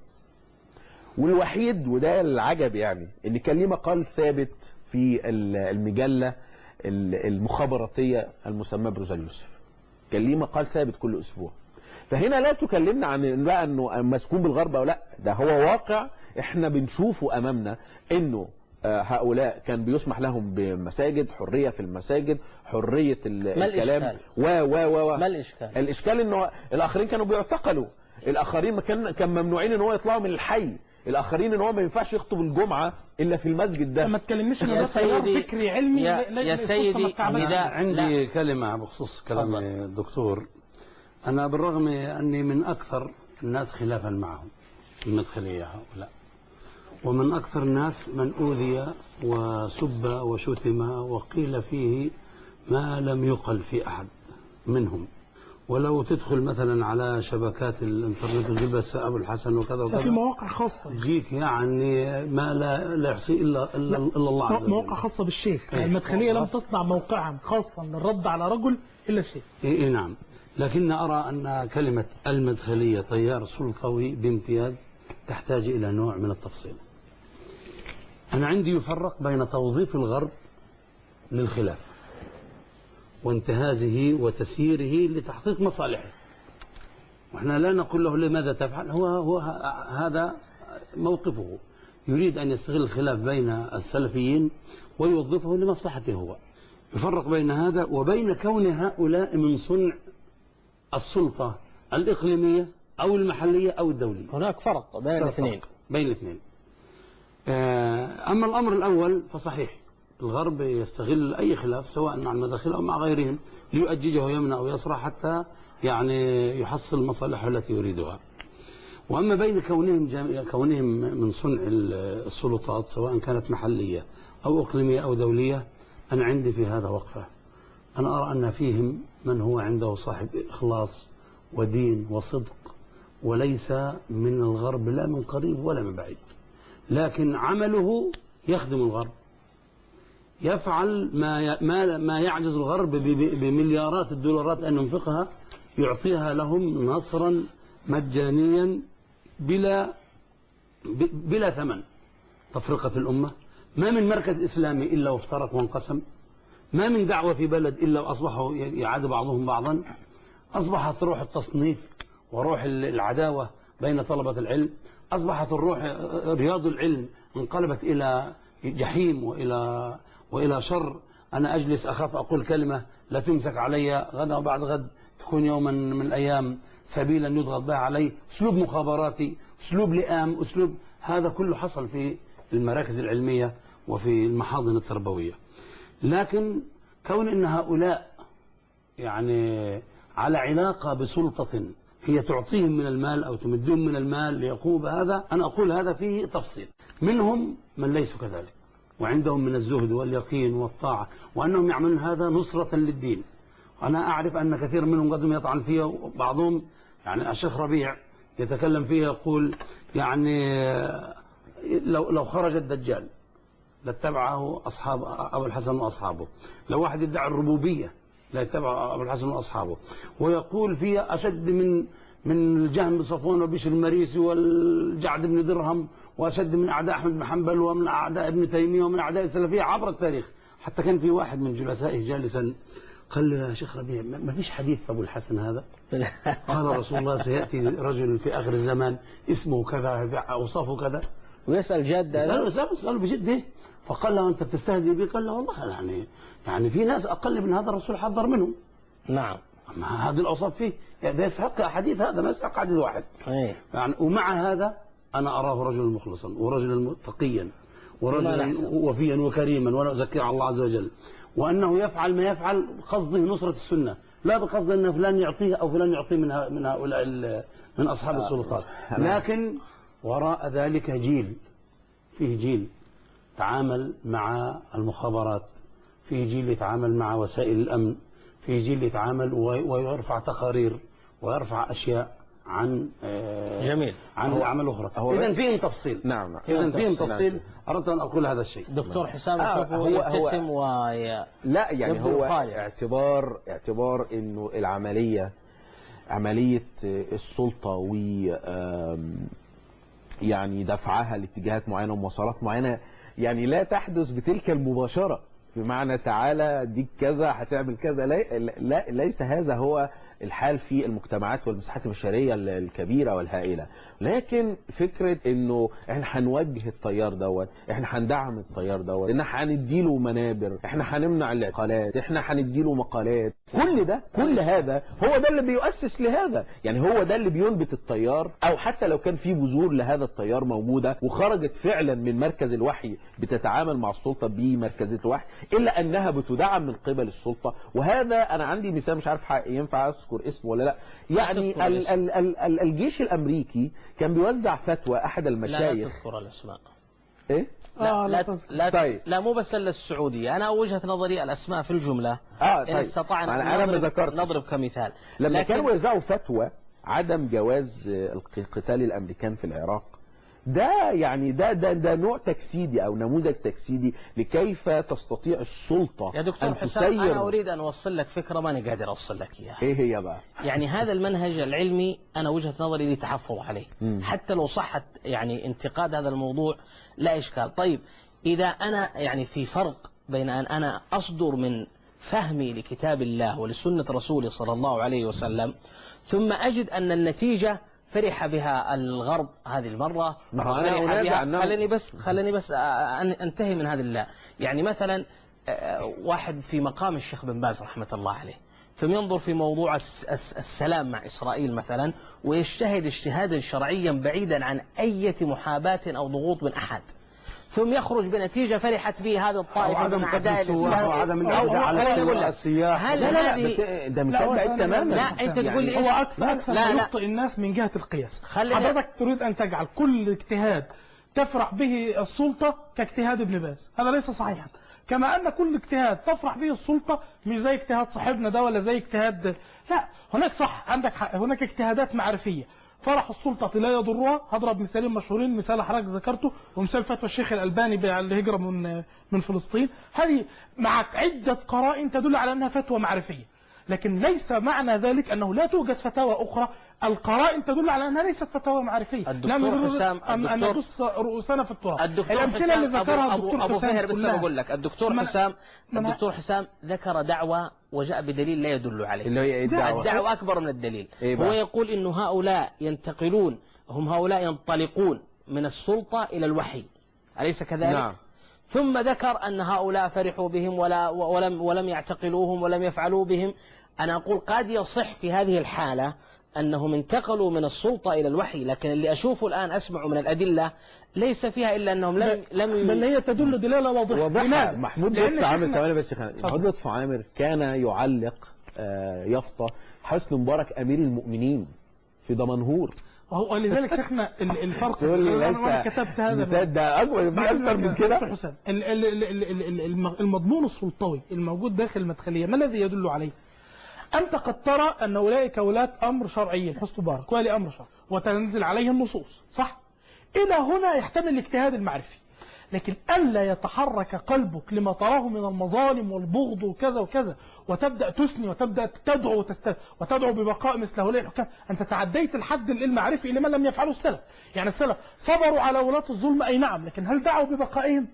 والوحيد وده العجب يعني ان كان ليه مقال ثابت في المجلة المخابراتية المسمى بروزال يوسف، كان ليه مقال ثابت كل اسبوع. فهنا لا تكلمنا عن بقى انه مسكون بالغرب او لا، ده هو واقع احنا بنشوفه امامنا، انه هؤلاء كان بيسمح لهم بمساجد، حرية في المساجد، حرية الكلام ما الإشكال؟ الإشكال انه الآخرين كانوا بيعتقلوا، الآخرين كان ممنوعين ان هو يطلعوا من الحي، الآخرين ان هو ما ينفعش يخطب الجمعة إلا في المسجد ده. ما تكلمنيش ان ده تيار فكري علمي. يا سيدي عندي كلمة بخصوص كلام الدكتور. أنا بالرغم أني من أكثر الناس خلافا معهم المدخلية هؤلاء، ومن أكثر الناس من أوذي وسب وشتم وقيل فيه ما لم يقل في أحد منهم. ولو تدخل مثلا على شبكات الانترنت وتجيب بس أبو الحسن وكذا وكذا، في مواقع خاصة تجيك يعني ما لا يحصي إلا الله عز وجل. مواقع خاصة بالشيخ. المدخلية لم تصنع موقعا خاصا للرد على رجل إلا الشيخ. إيه نعم. لكن أرى أن كلمة المدخلية تيار سلطوي بامتياز تحتاج إلى نوع من التفصيل. أنا عندي يفرق بين توظيف الغرب للخلاف وانتهازه وتسييره لتحقيق مصالحه، وإحنا لا نقول له لماذا تفعل، هو هذا موقفه، يريد أن يستغل الخلاف بين السلفيين ويوظفه لمصلحته هو. يفرق بين هذا وبين كون هؤلاء من صنع السلطة الإقليمية أو المحلية أو الدولية. هناك فرق بين الاثنين. بين الاثنين. أما الأمر الأول فصحيح، الغرب يستغل أي خلاف سواء مع المداخل أو مع غيرهم ليؤججه يمنى أو يسرى حتى يعني يحصل المصالح التي يريدها. وأما بين كونهم من صنع السلطات سواء كانت محلية أو إقليمية أو دولية، أنا عندي في هذا وقفة. أنا أرى أن فيهم من هو عنده صاحب إخلاص ودين وصدق، وليس من الغرب لا من قريب ولا من بعيد، لكن عمله يخدم الغرب، يفعل ما يعجز الغرب بمليارات الدولارات أن ينفقها، يعطيها لهم نصرا مجانيا بلا ثمن. تفرقة الأمة، ما من مركز إسلامي إلا وافترق وانقسم، ما من دعوة في بلد إلا وأصبحوا يعاد بعضهم بعضا، أصبحت روح التصنيف وروح العداوة بين طلبة العلم، أصبحت الروح رياض العلم انقلبت إلى جحيم وإلى شر. أنا أجلس أخاف أقول كلمة لا تمسك علي غدا وبعد غد تكون يوما من الأيام سبيلا يضغط بها علي، أسلوب مخابراتي، أسلوب لئام، أسلوب هذا كله حصل في المراكز العلمية وفي المحاضن التربوية. لكن كون أن هؤلاء يعني على علاقة بسلطة هي تعطيهم من المال أو تمدهم من المال ليقوموا بهذا، أنا أقول هذا فيه تفصيل. منهم من ليسوا كذلك وعندهم من الزهد واليقين والطاعة، وأنهم يعملون هذا نصرة للدين. أنا أعرف أن كثير منهم قد يطعن فيه، وبعضهم يعني الشيخ ربيع يتكلم فيه يقول يعني لو خرج الدجال لاتبعه أصحاب أبو الحسن وأصحابه، لو واحد يدعي الربوبية لا يتبع أبو الحسن وأصحابه. ويقول فيه أشد من الجهم بن صفوان وبشر المريسي والجعد بن درهم، وأشد من أعداء أحمد بن حنبل ومن أعداء ابن تيمية ومن أعداء السلفية عبر التاريخ. حتى كان في واحد من جلسائه جالسا قال له يا شيخ ربيع ما فيش حديث أبو الحسن هذا؟ قال رسول الله سيأتي رجل في آخر الزمان اسمه كذا أوصافه كذا، ويسأل جد سأله بجد. فقال له أنت بتستهزئ بي؟ قال له والله يعني في ناس أقل من هذا الرسول حذر منهم. نعم. أما هذه الأوصاف فيه يعني يستحق حديث، هذا ما يستحق حديث واحد. يعني ومع هذا أنا أراه رجلا مخلصا ورجلا تقيا ورجلا وفيا وكريما، ولا أزكي على الله عز وجل، وأنه يفعل ما يفعل قصده نصرة السنة، لا بقصد أن فلان يعطيه أو فلان يعطيه من هؤلاء من أصحاب السلطات. لكن وراء ذلك فيه جيل تعامل مع المخابرات، فيه جيل يتعامل مع وسائل الأمن، فيه جيل يتعامل ويرفع تقارير ويرفع أشياء عن جميل عن الأعمال الأخرى. إذن فيهم تفصيل. نعم. إذن فيهم تفصيل. أردت أن أقول هذا الشيء. دكتور حسام هو يبتسم لا يعني هو اعتبار إنه عملية السلطة و يعني دفعها لاتجاهات معينة ومسارات معينة يعني لا تحدث بتلك المباشرة، بمعنى تعالى ديك كذا هتعمل كذا، لا ليس هذا هو الحال في المجتمعات والمساحات البشرية الكبيرة والهائلة. لكن فكرة انه احنا هنوجه التيار دوت، احنا هندعم التيار دوت، احنا هنديله منابر، احنا هنمنع الاعتقالات، احنا هنديله مقالات، كل هذا هو ده اللي بيؤسس لهذا. يعني هو ده اللي بينبت التيار، او حتى لو كان في بذور لهذا التيار موجودة وخرجت فعلا من مركز الوحي بتتعامل مع السلطة بمركزية الوحي، الا انها بتدعم من قبل السلطة. وهذا انا عندي مثال مش عارف ينفع اذكر اسمه ولا لا، يعني الجيش الامريكي كان بيوزع فتوى احد المشايخ. لا تذكر الاسماء. ايه؟ لا طيب. لا مو بس السعودية، أنا وجهة نظري الأسماء في الجملة. طيب. إن استطعنا نضرب كمثال. لما كانوا يوزعوا فتوى عدم جواز قتال الأمريكان في العراق، ده يعني ده نوع تجسيدي أو نموذج تجسيدي لكيف تستطيع السلطة يا دكتور حسام، أنا أريد أن أوصل لك فكرة ماني قادر أوصل لك إياها. إيه هي بقى؟ يعني هذا المنهج العلمي أنا وجهة نظري لتحفظ عليه. حتى لو صحت يعني انتقاد هذا الموضوع لا إشكال. طيب إذا أنا يعني في فرق بين أن أنا أصدر من فهمي لكتاب الله ولسنة رسوله صلى الله عليه وسلم، ثم أجد أن النتيجة فرح بها الغرب هذه المرة. خليني بس أنتهي من هذا الله. يعني مثلا واحد في مقام الشيخ بن باز رحمة الله عليه، ثم ينظر في موضوع السلام مع إسرائيل مثلا، ويجتهد اجتهادا شرعيا بعيدا عن أي محاباة أو ضغوط من أحد، ثم يخرج بنتيجة فرحت به هذه الطائفة من أعداء الإسلام وعدم العودة على السياح. هل هذه ده مثال بعيد تماما. لا أنت تقول لي هو أكثر يخطئ الناس من جهة القياس. حضرتك تريد أن تجعل كل اجتهاد تفرح به السلطة كاجتهاد ابن باز، هذا ليس صحيحا. كما أن كل اجتهاد تفرح به السلطة مش زي اجتهاد صاحبنا ده ولا زي اجتهاد، لا، هناك صح عندك حق، هناك اجتهادات معرفية فرح السلطة لا يضرها. هضرب مثالين مشهورين، مثال حضرتك ذكرته ومثال فتوى الشيخ الألباني بالهجرة من فلسطين، هذه مع عدة قرائن تدل على أنها فتوى معرفية، لكن ليس معنى ذلك أنه لا توجد فتاوى أخرى القرائن تدل على أنها ليست فتاوى معرفية. الدكتور حسام أن ندس رؤوسنا في التراب. الأمثلة اللي ذكرها الدكتور حسام بس بقول لك الدكتور حسام ذكر دعوة وجاء بدليل لا يدل عليه. اللي هي الدعوة أكبر من الدليل. هو يقول إنه هؤلاء ينتقلون، هؤلاء ينطلقون من السلطة إلى الوحي، أليس كذلك؟ نعم. ثم ذكر أن هؤلاء فرحوا بهم ولم يعتقلوهم ولم يفعلوا بهم. أنا أقول قد يصح في هذه الحالة أنهم انتقلوا من السلطة إلى الوحي، لكن اللي أشوفه الآن أسمع من الأدلة ليس فيها إلا أنهم بل هي تدل دلالة واضحة. محمود لطفي عامر ثواني بس محمود لطفي عامر كان يعلق يافطة حسني مبارك أمير المؤمنين في دمنهور. ولذلك شيخنا الفرق، أنا كتبت هذا ده أكبر من كده. المضمون السلطوي الموجود داخل المدخلية ما الذي يدل عليه؟ أنت قد ترى أن أولئك ولاة أمر شرعيين، حسن مبارك ولي أمر شرعي وتنزل عليه النصوص، صح؟ إلى هنا يحتمل الاجتهاد المعرفي، لكن ألا يتحرك قلبك لما تراه من المظالم والبغض وكذا وكذا، وتبدأ تثني وتبدأ تدعو وتدعو ببقاء مثل هؤلاء الحكام. أنت تعديت الحد المعرفي إلى ما لم يفعله السلف. يعني السلف صبروا على ولاة الظلم أي نعم، لكن هل دعوا ببقائهم؟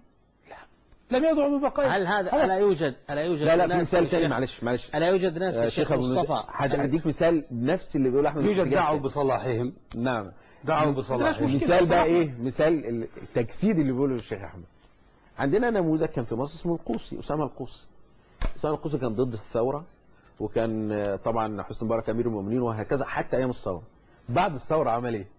لم يدعوا ببقائهم. هل هذا ألا يوجد لا مثال ثاني معلش ألا يوجد ناس الشيخ مصطفى هديك مثال نفس اللي بيقول أحمد يوجد دعوا بصلاحهم. نعم دعوا بصلاحهم. مثال بقى إيه؟ مثال التجسيد اللي بيقوله الشيخ أحمد. عندنا نموذج كان في مصر اسمه القوسي، أسامة القوسي كان ضد الثورة، وكان طبعا حسني مبارك أمير المؤمنين وهكذا حتى أيام الثورة. بعد الثورة عمل إيه؟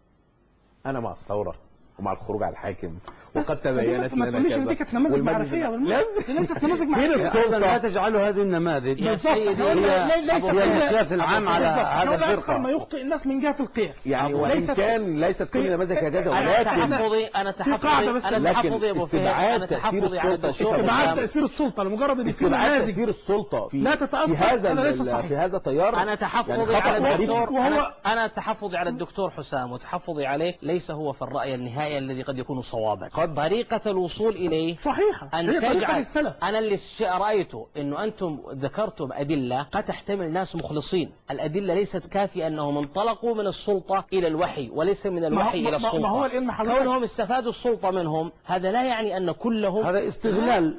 أنا مع الثورة ومع الخروج على الحاكم، وقد تبينت لنا كذا. دي كانت نماذج معرفية ليست نماذج معرفية. لا تجعلوا هذه النماذج يا سيدي هي المقياس العام على هذا الفرقة. ما يخطئ الناس من جهة القياس. يعني وإن كان ليست كل نماذج هكذا، ولكن أنا تحفظي يا أبو فهد، أنا تحفظي على الدكتور استبعاد تأثير السلطة لمجرد ان يكون نماذج تأثير السلطة لا تتأثر في هذا التيار. أنا تحفظي على الدكتور أنا تحفظي على الدكتور حسام وتحفظي عليه ليس هو في الرأي النهائي الذي قد يكون صوابا. طريقة الوصول إليه صحيحة أن تجعل. أنا اللي رأيته أنه أنتم ذكرتم أدلة قد تحتمل ناس مخلصين، الأدلة ليست كافية أنهم انطلقوا من السلطة إلى الوحي وليس من الوحي إلى السلطة. ما هو كونهم استفادوا السلطة منهم هذا لا يعني أن كلهم هذا استغلال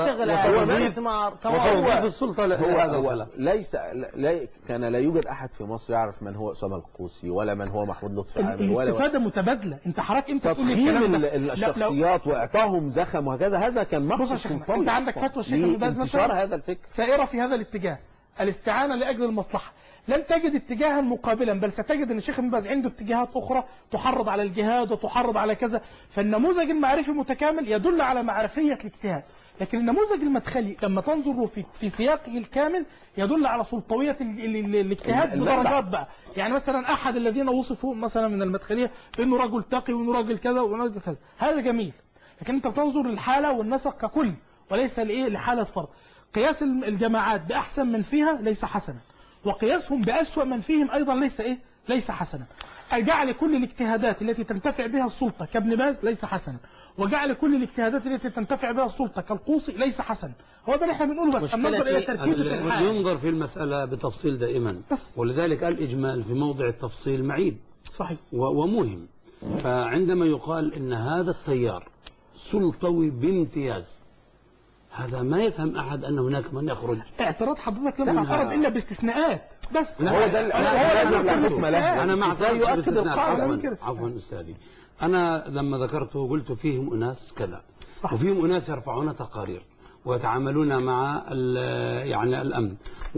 واستثمار وتوظيف السلطة لهذا. ليس كان لا يوجد أحد في مصر يعرف من هو أسامة القوسي ولا من هو محمود لطفي عامر الاستفادة متبادلة. أنت حضرتك أنت تقول تقييم الشخصيات واعطاهم زخم وهكذا، هذا كان مقصد سلطوي. انت عندك فتوى الشيخ ابن باز مثلا هذا الفكر سائرة في هذا الاتجاه، الاستعانة لأجل المصلحة. لن تجد اتجاها مقابلا، بل ستجد ان الشيخ ابن باز عنده اتجاهات اخرى تحرض على الجهاد وتحرض على كذا. فالنموذج المعرفي المتكامل يدل على معرفية الاجتهاد، لكن النموذج المدخلي لما تنظر في سياقه الكامل يدل على سلطوية الاجتهاد بدرجات بقى. يعني مثلا احد الذين وصفوا مثلا من المدخلية بانه رجل تقي وانه راجل كذا ورجل كذا، هذا جميل، لكن انت بتنظر للحالة والنسق ككل وليس لحالة فرد. قياس الجماعات بأحسن من فيها ليس حسنا، وقياسهم بأسوأ من فيهم أيضا ليس حسنا. جعل كل الاجتهادات التي تنتفع بها السلطة كابن باز ليس حسنا، وجعل كل الاجتهادات التي تنتفع بها السلطة كالقوسي ليس حسنا. هو ده اللي احنا بنقوله، بس النظر الى تركيز الحال. ينظر في المسألة بتفصيل دائما، ولذلك الإجمال في موضع التفصيل معيب صحيح ومهم. فعندما يقال ان هذا التيار سلطوي بامتياز، هذا ما يفهم أحد أن هناك من يخرج. اعتراض حضرتك لم تعترض إلا باستثناءات. بس هو ده أنا مع ذلك يؤكد القاعدة. عفوا أستاذي، أنا لما ذكرته قلت فيهم أناس كذا صح. وفيهم أناس يرفعون تقارير ويتعاملون مع يعني الأمن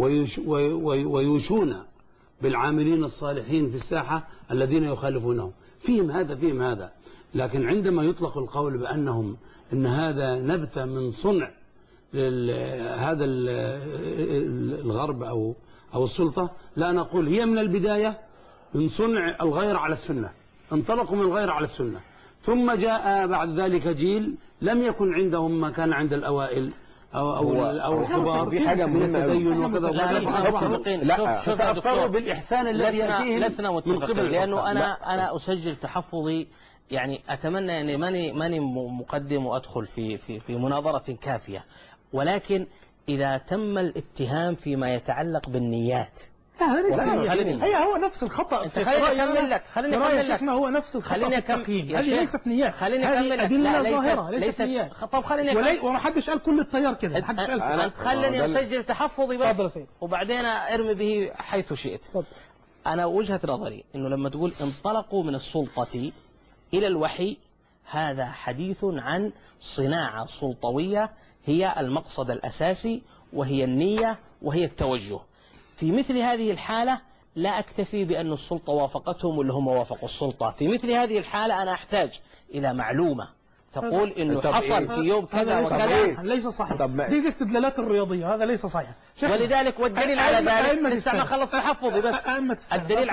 ويوشون بالعاملين الصالحين في الساحة الذين يخالفونهم، فيهم هذا، لكن عندما يطلق القول بأنهم إن هذا نبتة من صنع هذا الغرب أو السلطة، لا نقول هي من البداية من صنع الغير على السنة، انطلقوا من الغير على السنة، ثم جاء بعد ذلك جيل لم يكن عندهم ما كان عند الأوائل أو الكبار في حاجة من التدين وكذا لا تأثروا بالإحسان الذي يأتيهم لسنا متفقين، لأنه أنا أسجل تحفظي، يعني أتمنى أني ماني مقدم وأدخل في مناظرة كافية، ولكن إذا تم الاتهام فيما يتعلق بالنيات. هي هو نفس الخطأ. خليني أكمل لك هو نفس الخطأ. خليني أكمل. هذه ليست نيات، خليني أكمل لك. أدلة ظاهرة ليست نيات. طب خليني أكمل. وما حدش قال كل التيار كده، ما حدش قال أنت خليني أسجل تحفظي بس وبعدين أرمي به حيث شئت. أنا وجهة نظري إنه لما تقول انطلقوا من السلطة إلى الوحي، هذا حديث عن صناعة سلطوية هي المقصد الأساسي، وهي النية وهي التوجه. في مثل هذه الحالة لا أكتفي بأن السلطة وافقتهم ولا هم وافقوا السلطة. في مثل هذه الحالة أنا أحتاج إلى معلومة تقول إنه حصل في يوم كذا وكذا. ليس صحيح. دي استدلالات الرياضية، هذا ليس صحيح. ولذلك والدليل على ذلك لسه ما خلص تحفظي بس. الدليل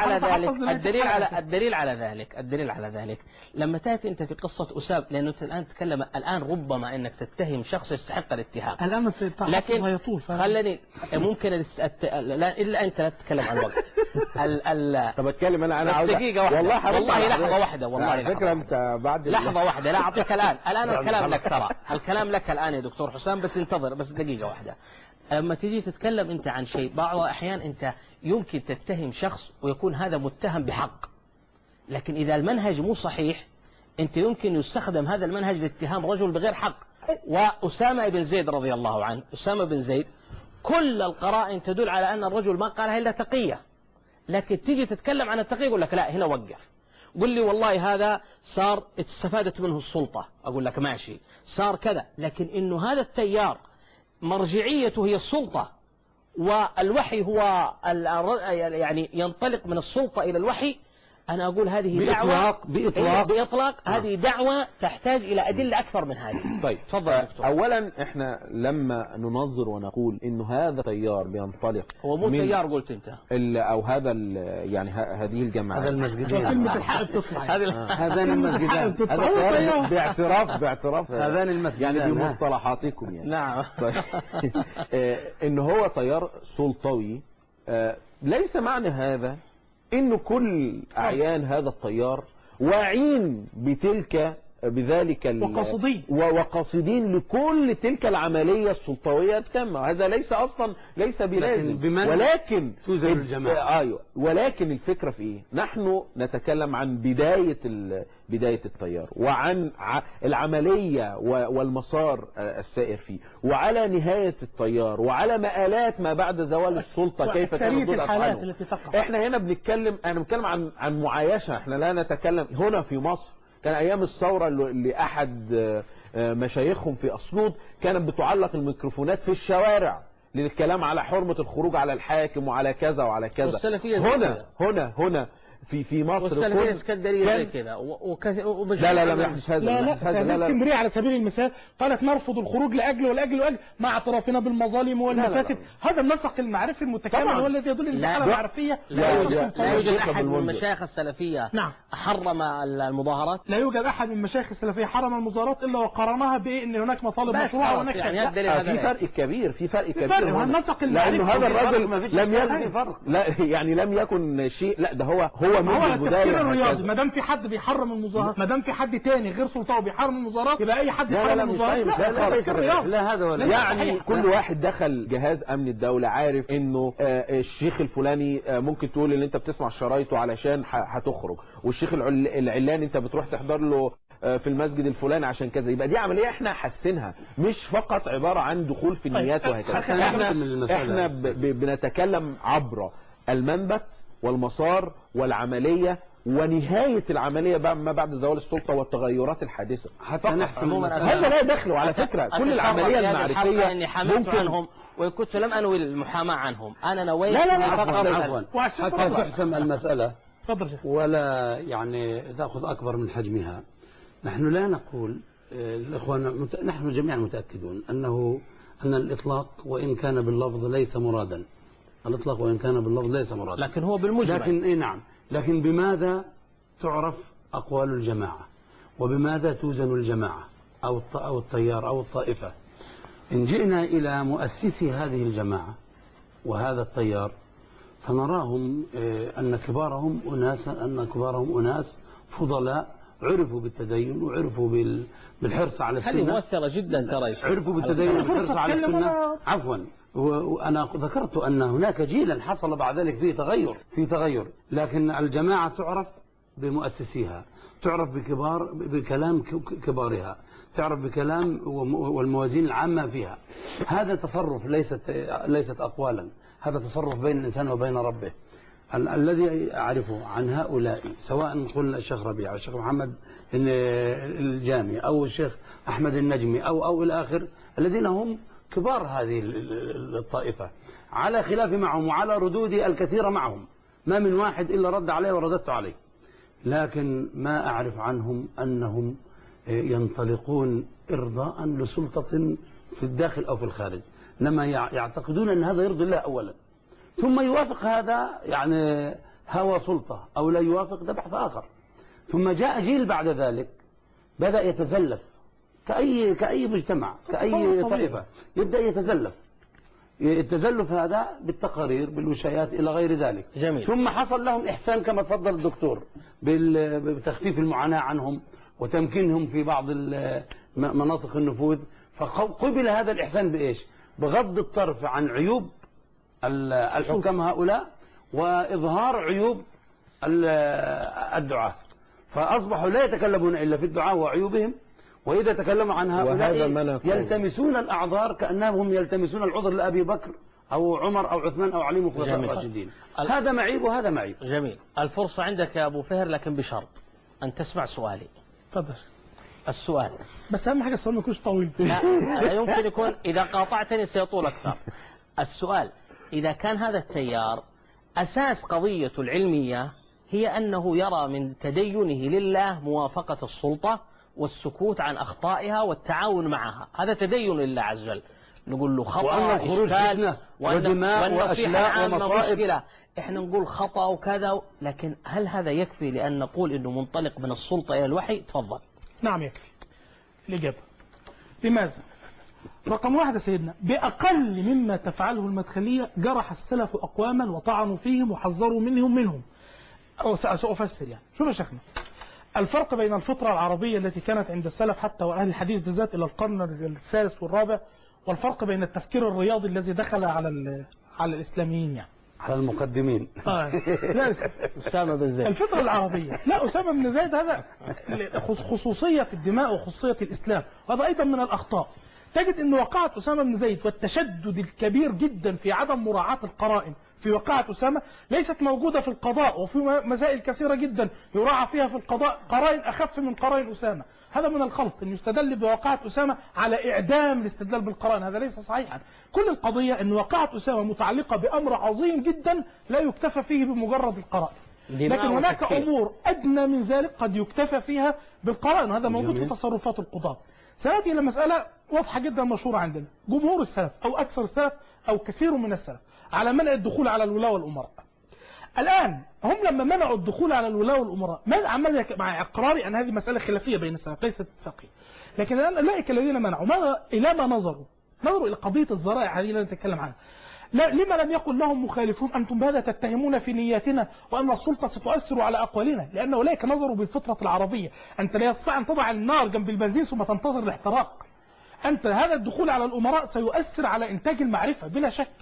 على ذلك لما تأتي أنت في قصة أسامة، لأنه أنت الآن تتكلم الآن ربما أنك تتهم شخص يستحق الاتهام، لكن خلني ممكن إلا أنت لا تتكلم عن الوقت. طب أتكلم أنا عاوز دقيقة واحدة والله لحظة واحدة والله فكرة أنت بعد لحظة واحدة لا أعطيك الآن الكلام لك، ترى الكلام لك الآن يا دكتور حسام، بس انتظر بس دقيقة واحدة. لما تيجي تتكلم أنت عن شيء، بعض الأحيان أنت يمكن تتهم شخص ويكون هذا متهم بحق، لكن إذا المنهج مو صحيح أنت يمكن يستخدم هذا المنهج لاتهام رجل بغير حق. وأسامة بن زيد رضي الله عنه، أسامة بن زيد كل القرائن تدل على أن الرجل ما قالها إلا تقية، لكن تيجي تتكلم عن التقية يقول لك لا هنا وقف، قل لي والله هذا صار استفادت منه السلطة، أقول لك ماشي صار كذا، لكن إنه هذا التيار مرجعيته هي السلطة والوحي هو يعني ينطلق من السلطة إلى الوحي، أنا أقول هذه بإطلاق هذه دعوة تحتاج إلى أدلة أكثر من هذه. طيب تفضل يا دكتور. أولا إحنا لما ننظر ونقول إنه هذا تيار بينطلق، هو مو تيار قلت أنت أو هذا يعني هذه الجماعات، هذا المسجدين، هذان المسجدان، باعتراف هذان المسجدان يعني بمصطلحاتكم يعني. نعم. إنه هو تيار سلطوي، ليس معنى هذا إنه كل أعيان هذا التيار واعين بذلك وقاصدين لكل تلك العملية السلطوية التامة. هذا ليس بلازم، ولكن توزن الجماعة. ولكن الفكرة في إيه؟ نحن نتكلم عن بداية التيار، وعن العملية والمسار السائر فيه، وعلى نهاية التيار، وعلى مآلات ما بعد زوال السلطة كيف تردد أفعاله. احنا هنا بنتكلم عن معايشة، احنا لا نتكلم هنا في مصر. كان أيام الثورة اللي أحد مشايخهم في أسيوط كانت بتعلق الميكروفونات في الشوارع للكلام على حرمة الخروج على الحاكم وعلى كذا وعلى كذا. هنا في مصر والسلفية اسكندرية زي كده لا مش هذا. لا اسكندرية على سبيل المثال قالت نرفض الخروج لأجل مع اعترافنا بالمظالم والمفاسد. هذا النسق المعرفي المتكامل هو الذي يدل على الحالة المعرفية. لا يوجد أحد من مشايخ السلفية حرم المظاهرات. لا يوجد أحد من مشايخ السلفية حرم المظاهرات إلا وقارنها بأن هناك مطالب مشروعة وهناك في فرق كبير. النسق لأنه هذا الرجل لم يكن شيء، لا ده هو التفكير الرياضي. ما دام في حد بيحرم المظاهرات، ما دام في حد تاني غير سلطوي بيحرم المظاهرات، يبقى اي حد يحرم المظاهرات. لا هذا ولا يعني كل واحد دخل جهاز امن الدولة عارف انه الشيخ الفلاني ممكن تقول ان انت بتسمع شرايطه علشان هتخرج، والشيخ العلاني انت بتروح تحضر له في المسجد الفلاني عشان كذا. يبقى دي عملية احنا حاسينها، مش فقط عبارة عن دخول في النيات وهكذا. احنا بنتكلم عبر المنبت والمسار والعملية ونهاية العملية ما بعد زوال السلطة والتغيرات الحادثة. حتى نحسم هذا لا دخله على فكرة. كل العملية المعرفية اني حملت عنهم وإن كنت لم أنوي المحاماة عنهم، أنا نويت لا عفوا حتى تحسم المسألة ولا يعني تأخذ أكبر من حجمها. نحن لا نقول الإخوان، نحن جميعا متأكدون أن الإطلاق وإن كان باللفظ ليس مرادا، الإطلاق وإن كان باللفظ ليس مرادا، لكن هو بالمجمل. لكن نعم، لكن بماذا تعرف أقوال الجماعة وبماذا توزن الجماعة أو التيار أو الطائفة؟ إن جئنا إلى مؤسسي هذه الجماعة وهذا التيار فنراهم أن كبارهم أناس فضلاء عرفوا بالتدين وعرفوا بالحرص على السنة. هذه مؤثرة جدا ترى. عرفوا بالتدين والحرص على السنة. عفوا، وأنا ذكرت أن هناك جيلا حصل بعد ذلك فيه تغير، لكن الجماعة تعرف بمؤسسيها، تعرف بكلام كبارها، تعرف بكلام والموازين العامة فيها. هذا تصرف ليست أقوالا، هذا تصرف بين الإنسان وبين ربه. الذي أعرفه عن هؤلاء سواء قلنا الشيخ ربيع أو الشيخ محمد الجامي أو الشيخ أحمد النجمي أو إلى آخر، الذين هم كبار هذه الطائفة، على خلاف معهم وعلى ردودي الكثيرة معهم، ما من واحد إلا رد عليه ورددت عليه، لكن ما أعرف عنهم أنهم ينطلقون إرضاء لسلطة في الداخل أو في الخارج، إنما يعتقدون أن هذا يرضي الله أولا، ثم يوافق هذا يعني هوى سلطة أو لا يوافق، ده بحث آخر. ثم جاء جيل بعد ذلك بدأ يتزلف كأي مجتمع كأي طائفة، يبدأ يتزلف. التزلف هذا بالتقارير بالوشايات إلى غير ذلك. جميل. ثم حصل لهم إحسان كما تفضل الدكتور بتخفيف المعاناة عنهم وتمكينهم في بعض مناطق النفوذ، فقبل هذا الإحسان بإيش؟ بغض الطرف عن عيوب الحكام هؤلاء وإظهار عيوب الدعاة، فأصبحوا لا يتكلمون إلا في الدعاة وعيوبهم، وإذا تكلموا عن هؤلاء يلتمسون الأعذار كأنهم يلتمسون العذر لأبي بكر أو عمر أو عثمان أو علي الخلفاء الراشدين. هذا معيب وهذا معيب. جميل. الفرصة عندك يا أبو فهر، لكن بشرط أن تسمع سؤالي. تفضل. السؤال بس أهم حاجة السؤال ما يكونش طويل. لا يمكن يكون، إذا قاطعتني سيطول أكثر. السؤال: إذا كان هذا التيار أساس قضية العلمية هي أنه يرى من تدينه لله موافقة السلطة والسكوت عن أخطائها والتعاون معها، هذا تدين لله عز وجل، نقول له خطأ إشكال ودماء وأشلاء ومصائب، إحنا نقول خطأ وكذا، لكن هل هذا يكفي لأن نقول إنه منطلق من السلطة إلى الوحي؟ تفضل. نعم يكفي. الإجابة لماذا؟ رقم واحد يا سيدنا، بأقل مما تفعله المدخلية جرح السلف أقواما وطعنوا فيهم وحذروا منهم. سأفسر يعني. شوف يا شيخنا، الفرق بين الفطرة العربية التي كانت عند السلف حتى وأهل الحديث بالذات إلى القرن الثالث والرابع، والفرق بين التفكير الرياضي الذي دخل على الإسلاميين يعني على المقدمين. لا أسامة بن زيد. الفطرة العربية، لا أسامة بن زيد هذا خصوصية في الدماء وخصوصية الإسلام، وهذا أيضا من الأخطاء. تجد أن وقعة أسامة بن زيد والتشدد الكبير جدا في عدم مراعاة القرائن في وقعة أسامة ليست موجودة في القضاء، وفي مسائل كثيرة جدا يراعى فيها في القضاء قرائن أخف من قرائن أسامة. هذا من الخلط أن يستدل بوقعة أسامة على إعدام الاستدلال بالقرائن، هذا ليس صحيحا. كل القضية أن وقعة أسامة متعلقة بأمر عظيم جدا لا يكتفى فيه بمجرد القرائن، لكن هناك أمور أدنى من ذلك قد يكتفى فيها بالقرائن، وهذا موجود في تصرفات القضاة. سنأتي إلى مسألة واضحة جدا مشهورة عندنا، جمهور السلف أو أكثر السلف أو كثير من السلف على منع الدخول على الولاة والأمراء. الآن هم لما منعوا الدخول على الولاة والأمراء، ما عمل مع إقراري أن هذه مسألة خلافية بين السلف ليست اتفاقية، لكن الآن أولئك الذين منعوا إلى ما نظروا إلى قضية الذرائع هذه التي نتكلم عنها. لما لم يقل لهم مخالفون أنتم بهذا تتهمون في نياتنا وأن السلطة ستؤثر على أقوالنا، لأن أولئك نظروا بالفطرة العربية. أنت لا يستطيع أن تضع النار جنب البنزين ثم تنتظر الاحتراق. أنت هذا الدخول على الأمراء سيؤثر على إنتاج المعرفة بلا شك،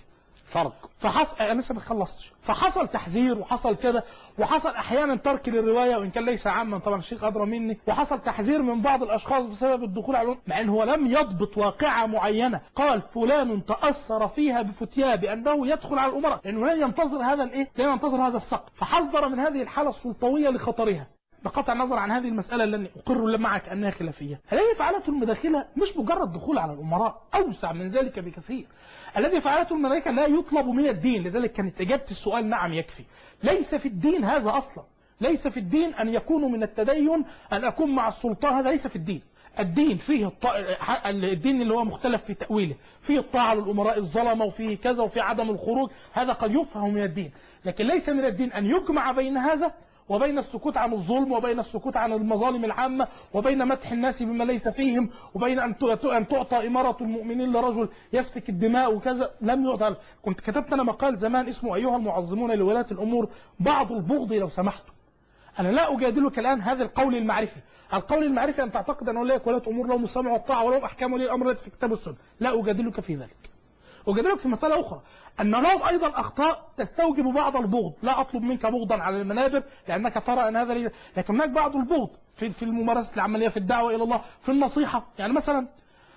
فرق. فحصل انا لسه ما خلصتش. فحصل تحذير وحصل كده، وحصل احيانا ترك للروايه وان كان ليس عاما طبعا الشيخ ادرى مني، وحصل تحذير من بعض الاشخاص بسبب الدخول على العلوم، مع ان هو لم يضبط واقعه معينه قال فلان تاثر فيها بفتياه بانه يدخل على الامراء، لانه لن ينتظر هذا الايه؟ لن ينتظر هذا السقف، فحذر من هذه الحاله السلطويه لخطرها. بقطع النظر عن هذه المسألة التي أقر معك أنها خلافية، الذي فعلته المداخلة مش مجرد دخول على الأمراء، أوسع من ذلك بكثير. الذي فعلته الملائكة لا يطلب من الدين، لذلك كانت إجابة السؤال نعم يكفي. ليس في الدين هذا أصلا، ليس في الدين أن يكونوا من التدين أن أكون مع السلطان، هذا ليس في الدين. الدين فيه الدين اللي هو مختلف في تأويله، فيه الطاعة للأمراء الظلمة وفيه كذا وفيه عدم الخروج، هذا قد يفهم من الدين، لكن ليس من الدين أن يجمع بين هذا وبين السكوت عن الظلم وبين السكوت عن المظالم العامة وبين مدح الناس بما ليس فيهم وبين أن تعطى إمارة المؤمنين لرجل يسفك الدماء وكذا. لم يعطى. كنت كتبت أنا مقال زمان اسمه أيها المعظمون لولاة الأمور بعض البغض لو سمحتم. أنا لا أجادلك الآن هذا القول المعرفي. القول المعرفي أن تعتقد أن أولئك ولاة أمور لهم السمع والطاعة ولهم أحكام ولي الأمر التي في كتاب السنة. لا أجادلك في ذلك. أجادلك في مسألة أخرى أن لهم أيضا أخطاء تستوجب بعض البغض. لا أطلب منك بغضا على المنابر لأنك ترى أن هذا لكن هناك بعض البغض في الممارسة العملية، في الدعوة إلى الله، في النصيحة. يعني مثلا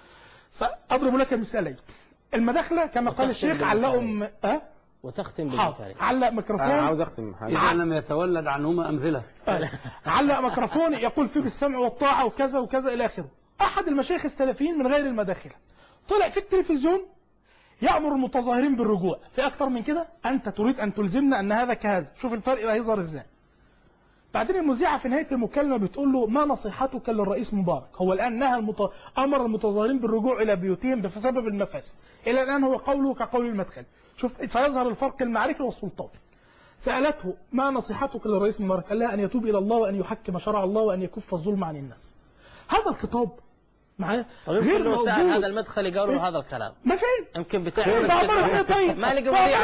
سأضرب لك مثالين. المداخلة كما قال الشيخ علقوا وتختم بالمثال. علق ميكروفون. عاوز أختم حاجة. إذا لم يتولد عنهما أمثلة. علق ميكروفون يقول فيه بالسمع والطاعة وكذا وكذا إلى آخره. أحد المشايخ السلفيين من غير المداخلة طلع في التلفزيون يأمر المتظاهرين بالرجوع. في أكثر من كده؟ أنت تريد أن تلزمنا أن هذا كهذا. شوف الفرق هيظهر إزاي. بعدين المذيعة في نهاية المكالمة بتقول له ما نصيحتك للرئيس مبارك؟ هو الآن أمر المتظاهرين بالرجوع إلى بيوتهم بسبب المفاسد. إلى الآن هو قوله كقول المدخل. شوف فيظهر الفرق المعرفي والسلطوي. سألته ما نصيحتك للرئيس مبارك؟ قال لها أن يتوب إلى الله وأن يحكم شرع الله وأن يكف الظلم عن الناس. هذا الخطاب معايا غير موجود. هذا المدخل يقولوا هذا الكلام ما في يمكن بتاع طيب ما لقوا مذيع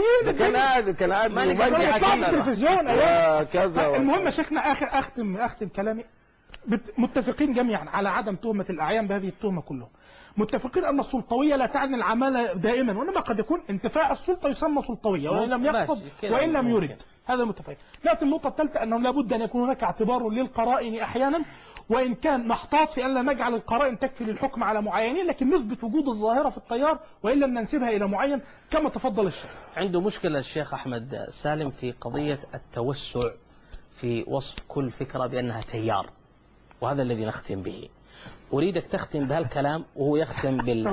كان قاعد ما لقوا في التلفزيون. كذا. المهم يا شيخنا اختم كلامي. متفقين جميعا على عدم تهمة الأعيان بهذه التهمة كلهم. متفقين أن السلطوية لا تعني العمالة دائما، وإنما قد يكون انتفاع السلطة يسمى سلطوية وإن لم يقصد وإن لم يرد. هذا متفق. لكن النقطة الثالثة أنه لابد أن يكون هناك اعتبار للقرائن أحيانا، وإن كان نحتاط في أن لا نجعل القرائن تكفي للحكم على معينين، لكن نثبت وجود الظاهرة في التيار وإن لم ننسبها إلى معين كما تفضل الشيخ. عنده مشكلة الشيخ أحمد سالم في قضية التوسع في وصف كل فكرة بأنها تيار، وهذا الذي نختم به. أريدك تختم بهالكلام وهو يختم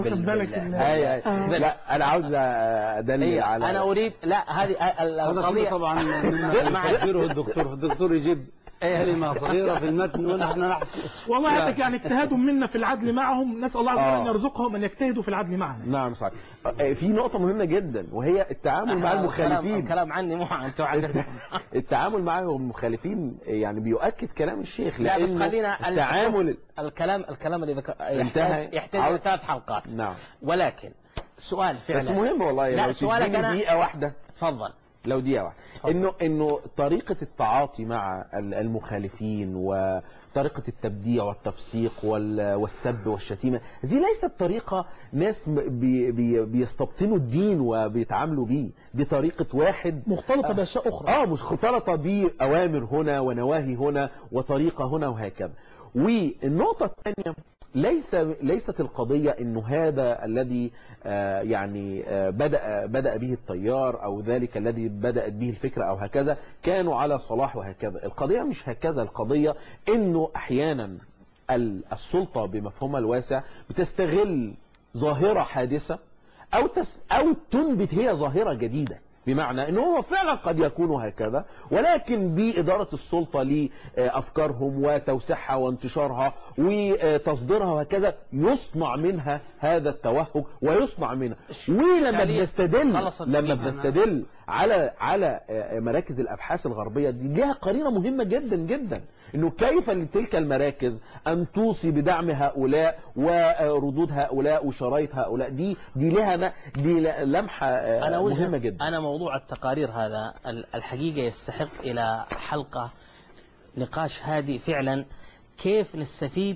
لا أنا عاوز أدلل على أنا أريد لا هذه القضية طبعا مما يعبره الدكتور يجيب كلمة صغيرة في المتن ونحن نحفظ. والله هذا يعني اجتهاد منا في العدل معهم، نسأل الله عز وجل أن يرزقهم أن يجتهدوا في العدل معنا. نعم صحيح. في نقطة مهمة جدا وهي التعامل مع المخالفين. الكلام عني مو أنتوا التعامل مع المخالفين يعني بيؤكد كلام الشيخ، لأن التعامل الكلام اللي يحتاج 3 حلقات. نعم. ولكن سؤال فعلا بس مهم والله. لا لو سؤالك أنا دقيقة واحدة. تفضل. لو دقيقة واحدة. إنه طريقة التعاطي مع المخالفين وطريقة التبديع والتفسيق والسب والشتيمة دي ليست طريقة ناس بيستبطنوا الدين وبيتعاملوا بيه. دي طريقة واحد مختلطة بأشياء أخرى. مختلطة بأوامر هنا ونواهي هنا وطريقة هنا وهكذا. والنقطة الثانية ليست القضية انه هذا الذي يعني بدأ به التيار او ذلك الذي بدأت به الفكرة او هكذا كانوا على صلاح وهكذا. القضية مش هكذا. القضية انه احيانا السلطة بمفهومها الواسع بتستغل ظاهرة حادثة او تنبت هي ظاهرة جديدة، بمعنى انه هو فعلا قد يكون هكذا، ولكن بإدارة السلطة لأفكارهم وتوسيعها وانتشارها وتصديرها وهكذا يصنع منها هذا التوهج ويصنع منها. ولما بنستدل على مراكز الأبحاث الغربية دي لها قرينة مهمة جدا جدا، انه كيف لتلك المراكز ان توصي بدعم هؤلاء وردود هؤلاء وشرايط هؤلاء. دي لها لمحة مهمة جدا. أنا موضوع التقارير هذا الحقيقة يستحق إلى حلقة نقاش هادي فعلا، كيف نستفيد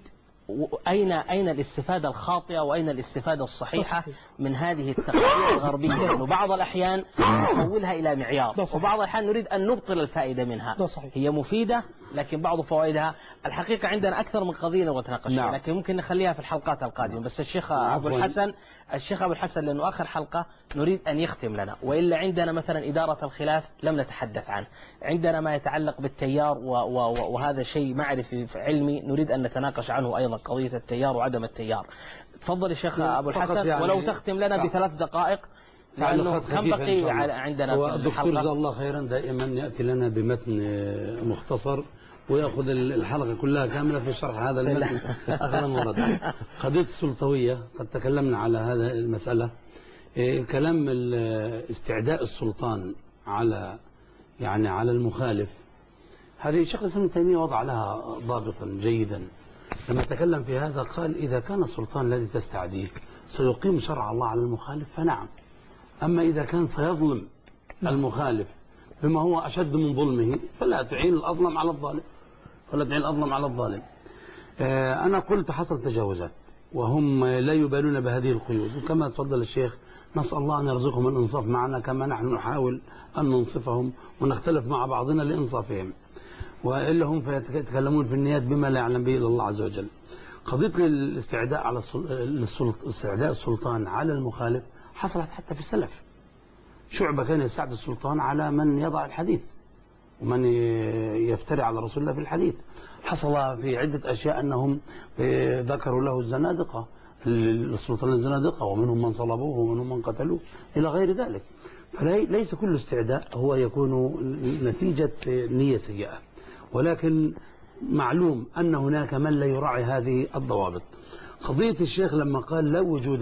أين الاستفادة الخاطئة وأين الاستفادة الصحيحة من هذه التقارير الغربية؟ لأنه بعض الأحيان نحولها إلى معيار، وبعض الأحيان نريد أن نبطل الفائدة منها. هي مفيدة لكن بعض فوائدها الحقيقة عندنا أكثر من قضية نبغى نتناقش فيها، لكن ممكن نخليها في الحلقات القادمة. بس الشيخ أبو الحسن لأنه آخر حلقة نريد أن يختم لنا، وإلا عندنا مثلا إدارة الخلاف لم نتحدث عنه، عندنا ما يتعلق بالتيار وهذا شيء معرفي علمي نريد أن نتناقش عنه أيضا، قضية التيار وعدم التيار. تفضل الشيخ أبو الحسن، يعني ولو تختم لنا ب3 دقائق لأنه كم بقي عندنا في الدكتور جزاه الله خيرا دائما يأتي لنا بمتن مختصر ويأخذ الحلقة كلها كاملة في شرح هذا المتن أخذا ورد. قضية السلطوية قد تكلمنا على هذا المسألة، كلام استعداء السلطان على على المخالف. هذه شيخ الإسلام ابن تيمية وضع لها ضابطا جيدا لما تكلم في هذا، قال إذا كان السلطان الذي تستعديه سيقيم شرع الله على المخالف فنعم، أما إذا كان سيظلم المخالف بما هو أشد من ظلمه فلا تعين الأظلم على الظالم، أنا قلت حصل تجاوزات وهم لا يبالون بهذه القيود، وكما تفضل الشيخ نسأل الله أن يرزقهم الإنصاف معنا كما نحن نحاول أن ننصفهم ونختلف مع بعضنا لإنصافهم، وإلا هم فيتكلمون في النيات بما لا يعلم به إلا الله عز وجل. قضية الاستعداء على استعداء السلطان على المخالف حصلت حتى في السلف. شعبة كان يستعد السلطان على من يضع الحديث ومن يفتري على رسول الله في الحديث. حصل في عدة أشياء أنهم ذكروا له الزنادقة، السلطان الزنادقة، ومنهم من صلبوه ومنهم من قتلوه إلى غير ذلك. فليس كل استعداء هو يكون نتيجة نية سيئة، ولكن معلوم أن هناك من لا يراعي هذه الضوابط. قضية الشيخ لما قال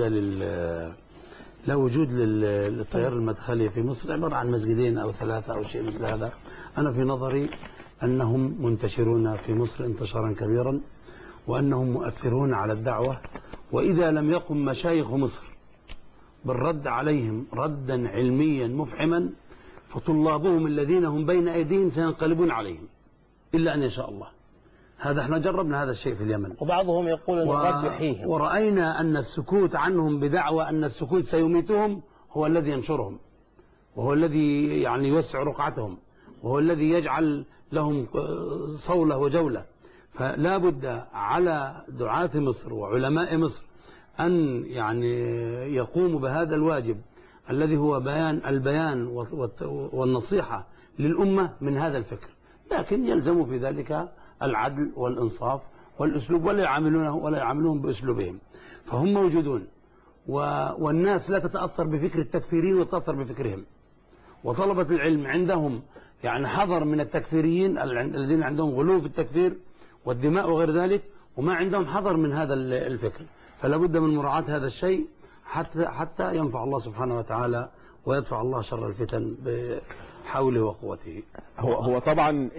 لا وجود للتيار المدخلي في مصر، عبارة عن مسجدين أو 3 أو شيء مثل هذا. أنا في نظري أنهم منتشرون في مصر انتشارا كبيرا، وأنهم مؤثرون على الدعوة، وإذا لم يقم مشايخ مصر بالرد عليهم ردا علميا مفحما فطلابهم الذين هم بين أيديهم سينقلبون عليهم إلا أن يشاء الله. هذا احنا جربنا هذا الشيء في اليمن، وبعضهم يقول أن الرد يحييهم، ورأينا أن السكوت عنهم بدعوى أن السكوت سيميتهم هو الذي ينشرهم، وهو الذي يوسع رقعتهم، وهو الذي يجعل لهم صولة وجولة. فلا بد على دعاة مصر وعلماء مصر أن يقوموا بهذا الواجب الذي هو البيان والنصيحة للأمة من هذا الفكر، لكن يلزم في ذلك العدل والإنصاف والأسلوب، ولا يعاملون بأسلوبهم. فهم موجودون، والناس لا تتأثر بفكر التكفيرين وتتأثر بفكرهم، وطلبة العلم عندهم حذر من التكفيريين الذين عندهم غلو في التكفير والدماء وغير ذلك، وما عندهم حذر من هذا الفكر. فلا بد من مراعاة هذا الشيء حتى ينفع الله سبحانه وتعالى ويدفع الله شر الفتن بحوله وقوته. هو طبعا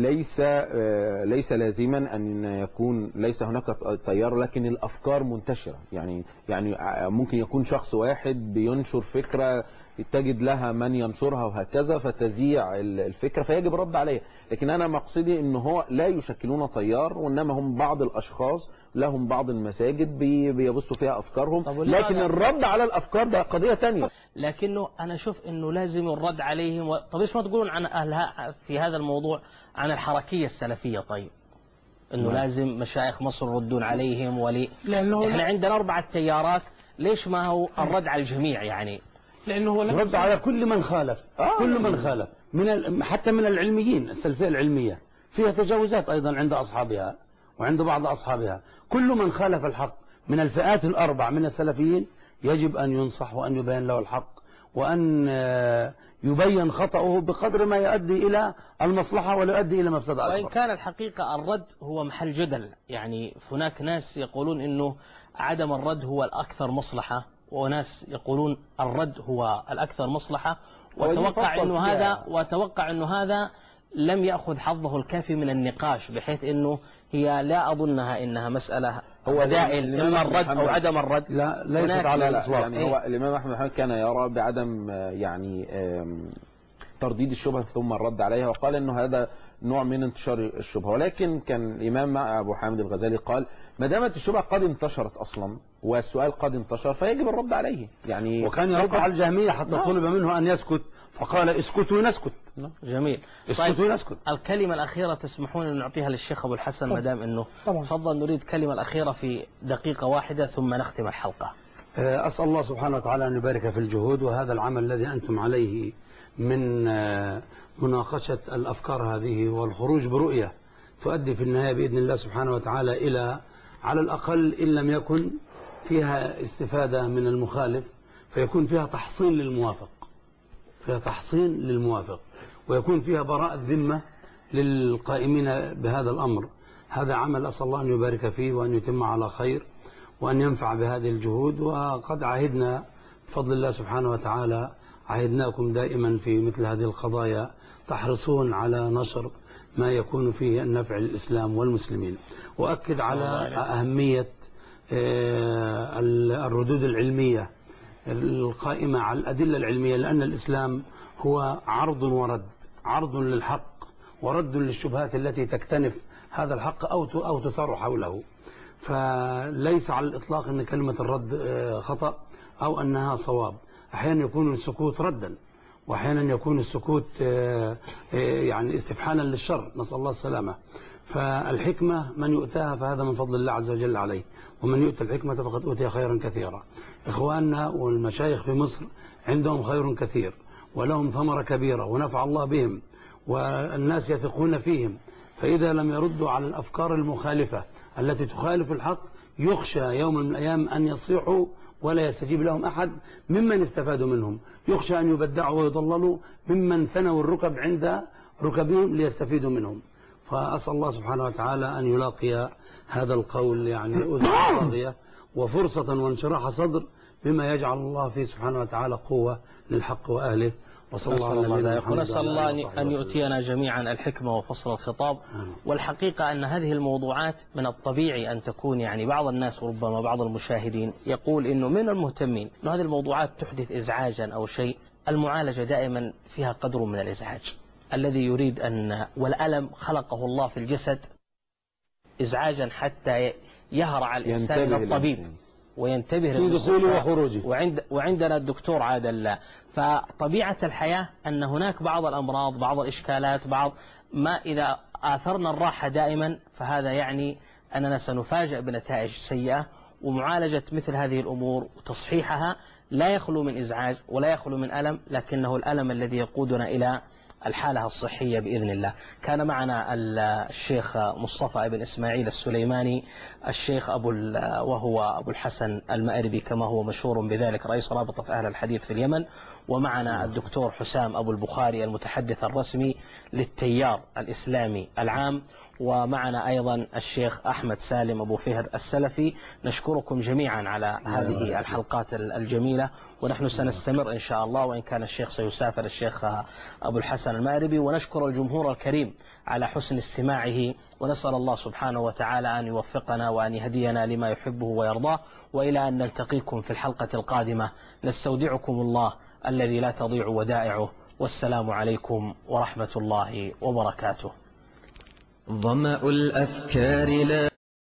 ليس لازما أن يكون ليس هناك تيار، لكن الأفكار منتشرة. يعني ممكن يكون شخص واحد بينشر فكرة تجد لها من ينشرها وهكذا فتذيع الفكرة فيجب الرد عليها، لكن أنا مقصدي أنه هو لا يشكلون تيار، وإنما هم بعض الأشخاص لهم بعض المساجد بيبثوا فيها أفكارهم، لكن الرد على الأفكار ده قضية تانية. لكنه أنا أشوف أنه لازم الرد عليهم. طب إيش ما تقولون عن أهلها في هذا الموضوع عن الحركية السلفية؟ طيب أنه لازم مشايخ مصر يردون عليهم لأنه إحنا عندنا 4 تيارات، ليش ما هو الرد على الجميع؟ لأنه هو الرد على كل من خالف، كل من خالف حتى من العلميين. السلفية العلمية فيها تجاوزات أيضا عند أصحابها وعند بعض أصحابها. كل من خالف الحق من الفئات ال4 من السلفيين يجب أن ينصح وأن يبين له الحق، وأن يبين خطأه بقدر ما يؤدي إلى المصلحة ولا يؤدي إلى مفسدة أكبر. وإن كان الحقيقة الرد هو محل جدل، هناك ناس يقولون إنه عدم الرد هو الأكثر مصلحة، وناس يقولون الرد هو الأكثر مصلحة، وأتوقع أنه هذا لم يأخذ حظه الكافي من النقاش، بحيث أنه هي لا أظنها إنها مسألة هو دائل إما الرد أو عدم الرد. لا ليست على الإطلاق. هو الإمام أحمد كان يرى بعدم ترديد الشبهة ثم الرد عليها، وقال انه هذا نوع من انتشار الشبهة. ولكن كان الامام مع ابو حامد الغزالي قال ما دامت الشبهة قد انتشرت اصلا والسؤال قد انتشر فيجب الرد عليه. يعني وكان يرد على الجهمية حتى طلب منه ان يسكت فقال اسكتوا نسكت. جميل. اسكتوا نسكت. الكلمة الأخيرة تسمحون أن نعطيها للشيخ أبو الحسن ما دام أنه تفضل، نريد كلمة الأخيرة في دقيقة واحدة ثم نختم الحلقة. أسأل الله سبحانه وتعالى أن يبارك في الجهود، وهذا العمل الذي أنتم عليه من مناقشة الأفكار هذه والخروج برؤية تؤدي في النهاية بإذن الله سبحانه وتعالى إلى على الأقل إن لم يكن فيها استفادة من المخالف فيكون فيها تحصين للموافق، فيها تحصين للموافق، ويكون فيها براءة ذمة للقائمين بهذا الأمر. هذا عمل أسأل الله أن يبارك فيه وأن يتم على خير وأن ينفع بهذه الجهود. وقد عهدنا بفضل الله سبحانه وتعالى، عهدناكم دائما في مثل هذه القضايا تحرصون على نشر ما يكون فيه النفع للإسلام والمسلمين. وأكد على أهمية الردود العلمية القائمة على الأدلة العلمية، لأن الإسلام هو عرض ورد، عرض للحق ورد للشبهات التي تكتنف هذا الحق أو تثار حوله. فليس على الإطلاق أن كلمة الرد خطأ أو أنها صواب. أحيانا يكون السكوت ردا، وأحيانا يكون السكوت يعني استفحانا للشر، نسأل الله السلامة. فالحكمة من يؤتاها فهذا من فضل الله عز وجل عليه، ومن يؤتى الحكمة فقد أوتي خيرا كثيرا. إخواننا والمشايخ في مصر عندهم خير كثير ولهم ثمرة كبيرة ونفع الله بهم والناس يثقون فيهم، فإذا لم يردوا على الأفكار المخالفة التي تخالف الحق يخشى يوم من الأيام أن يصيحوا ولا يستجيب لهم أحد ممن استفادوا منهم، يخشى أن يبدعوا ويضللوا ممن ثنوا الركب عند ركبهم ليستفيدوا منهم. فأسأل الله سبحانه وتعالى أن يلاقي هذا القول يعني أذن راضية وفرصة وانشراح صدر بما يجعل الله فيه سبحانه وتعالى قوة للحق وأهله. وصلى الله على نبينا محمد. ونسأل الله أن يؤتينا جميعا الحكمة وفصل الخطاب. والحقيقة أن هذه الموضوعات من الطبيعي أن تكون يعني بعض الناس وربما بعض المشاهدين يقول إنه من المهتمين أن هذه الموضوعات تحدث إزعاجا أو شيء. المعالجة دائما فيها قدر من الإزعاج الذي يريد أن، والألم خلقه الله في الجسد إزعاجا حتى يهرع الإنسان إلى الطبيب وينتبه لدخوله وخروجه. وعندنا الدكتور عاد الله. فطبيعة الحياة أن هناك بعض الأمراض، بعض الإشكالات، بعض ما إذا آثرنا الراحة دائما فهذا يعني أننا سنفاجأ بنتائج سيئة. ومعالجة مثل هذه الأمور وتصحيحها لا يخلو من إزعاج ولا يخلو من ألم، لكنه الألم الذي يقودنا إلى الحالة الصحية بإذن الله. كان معنا الشيخ مصطفى بن إسماعيل السليماني، الشيخ وهو أبو الحسن المأربي كما هو مشهور بذلك، رئيس رابطة أهل الحديث في اليمن. ومعنا الدكتور حسام أبو البخاري المتحدث الرسمي للتيار الإسلامي العام. ومعنا أيضا الشيخ أحمد سالم أبو فهر السلفي. نشكركم جميعا على هذه الحلقات الجميلة، ونحن سنستمر إن شاء الله، وإن كان الشيخ سيسافر الشيخ أبو الحسن المأربي. ونشكر الجمهور الكريم على حسن استماعه، ونسأل الله سبحانه وتعالى أن يوفقنا وأن يهدينا لما يحبه ويرضاه. وإلى أن نلتقيكم في الحلقة القادمة نستودعكم الله الذي لا تضيع ودائعه، والسلام عليكم ورحمة الله وبركاته. ظمأ الأفكار لا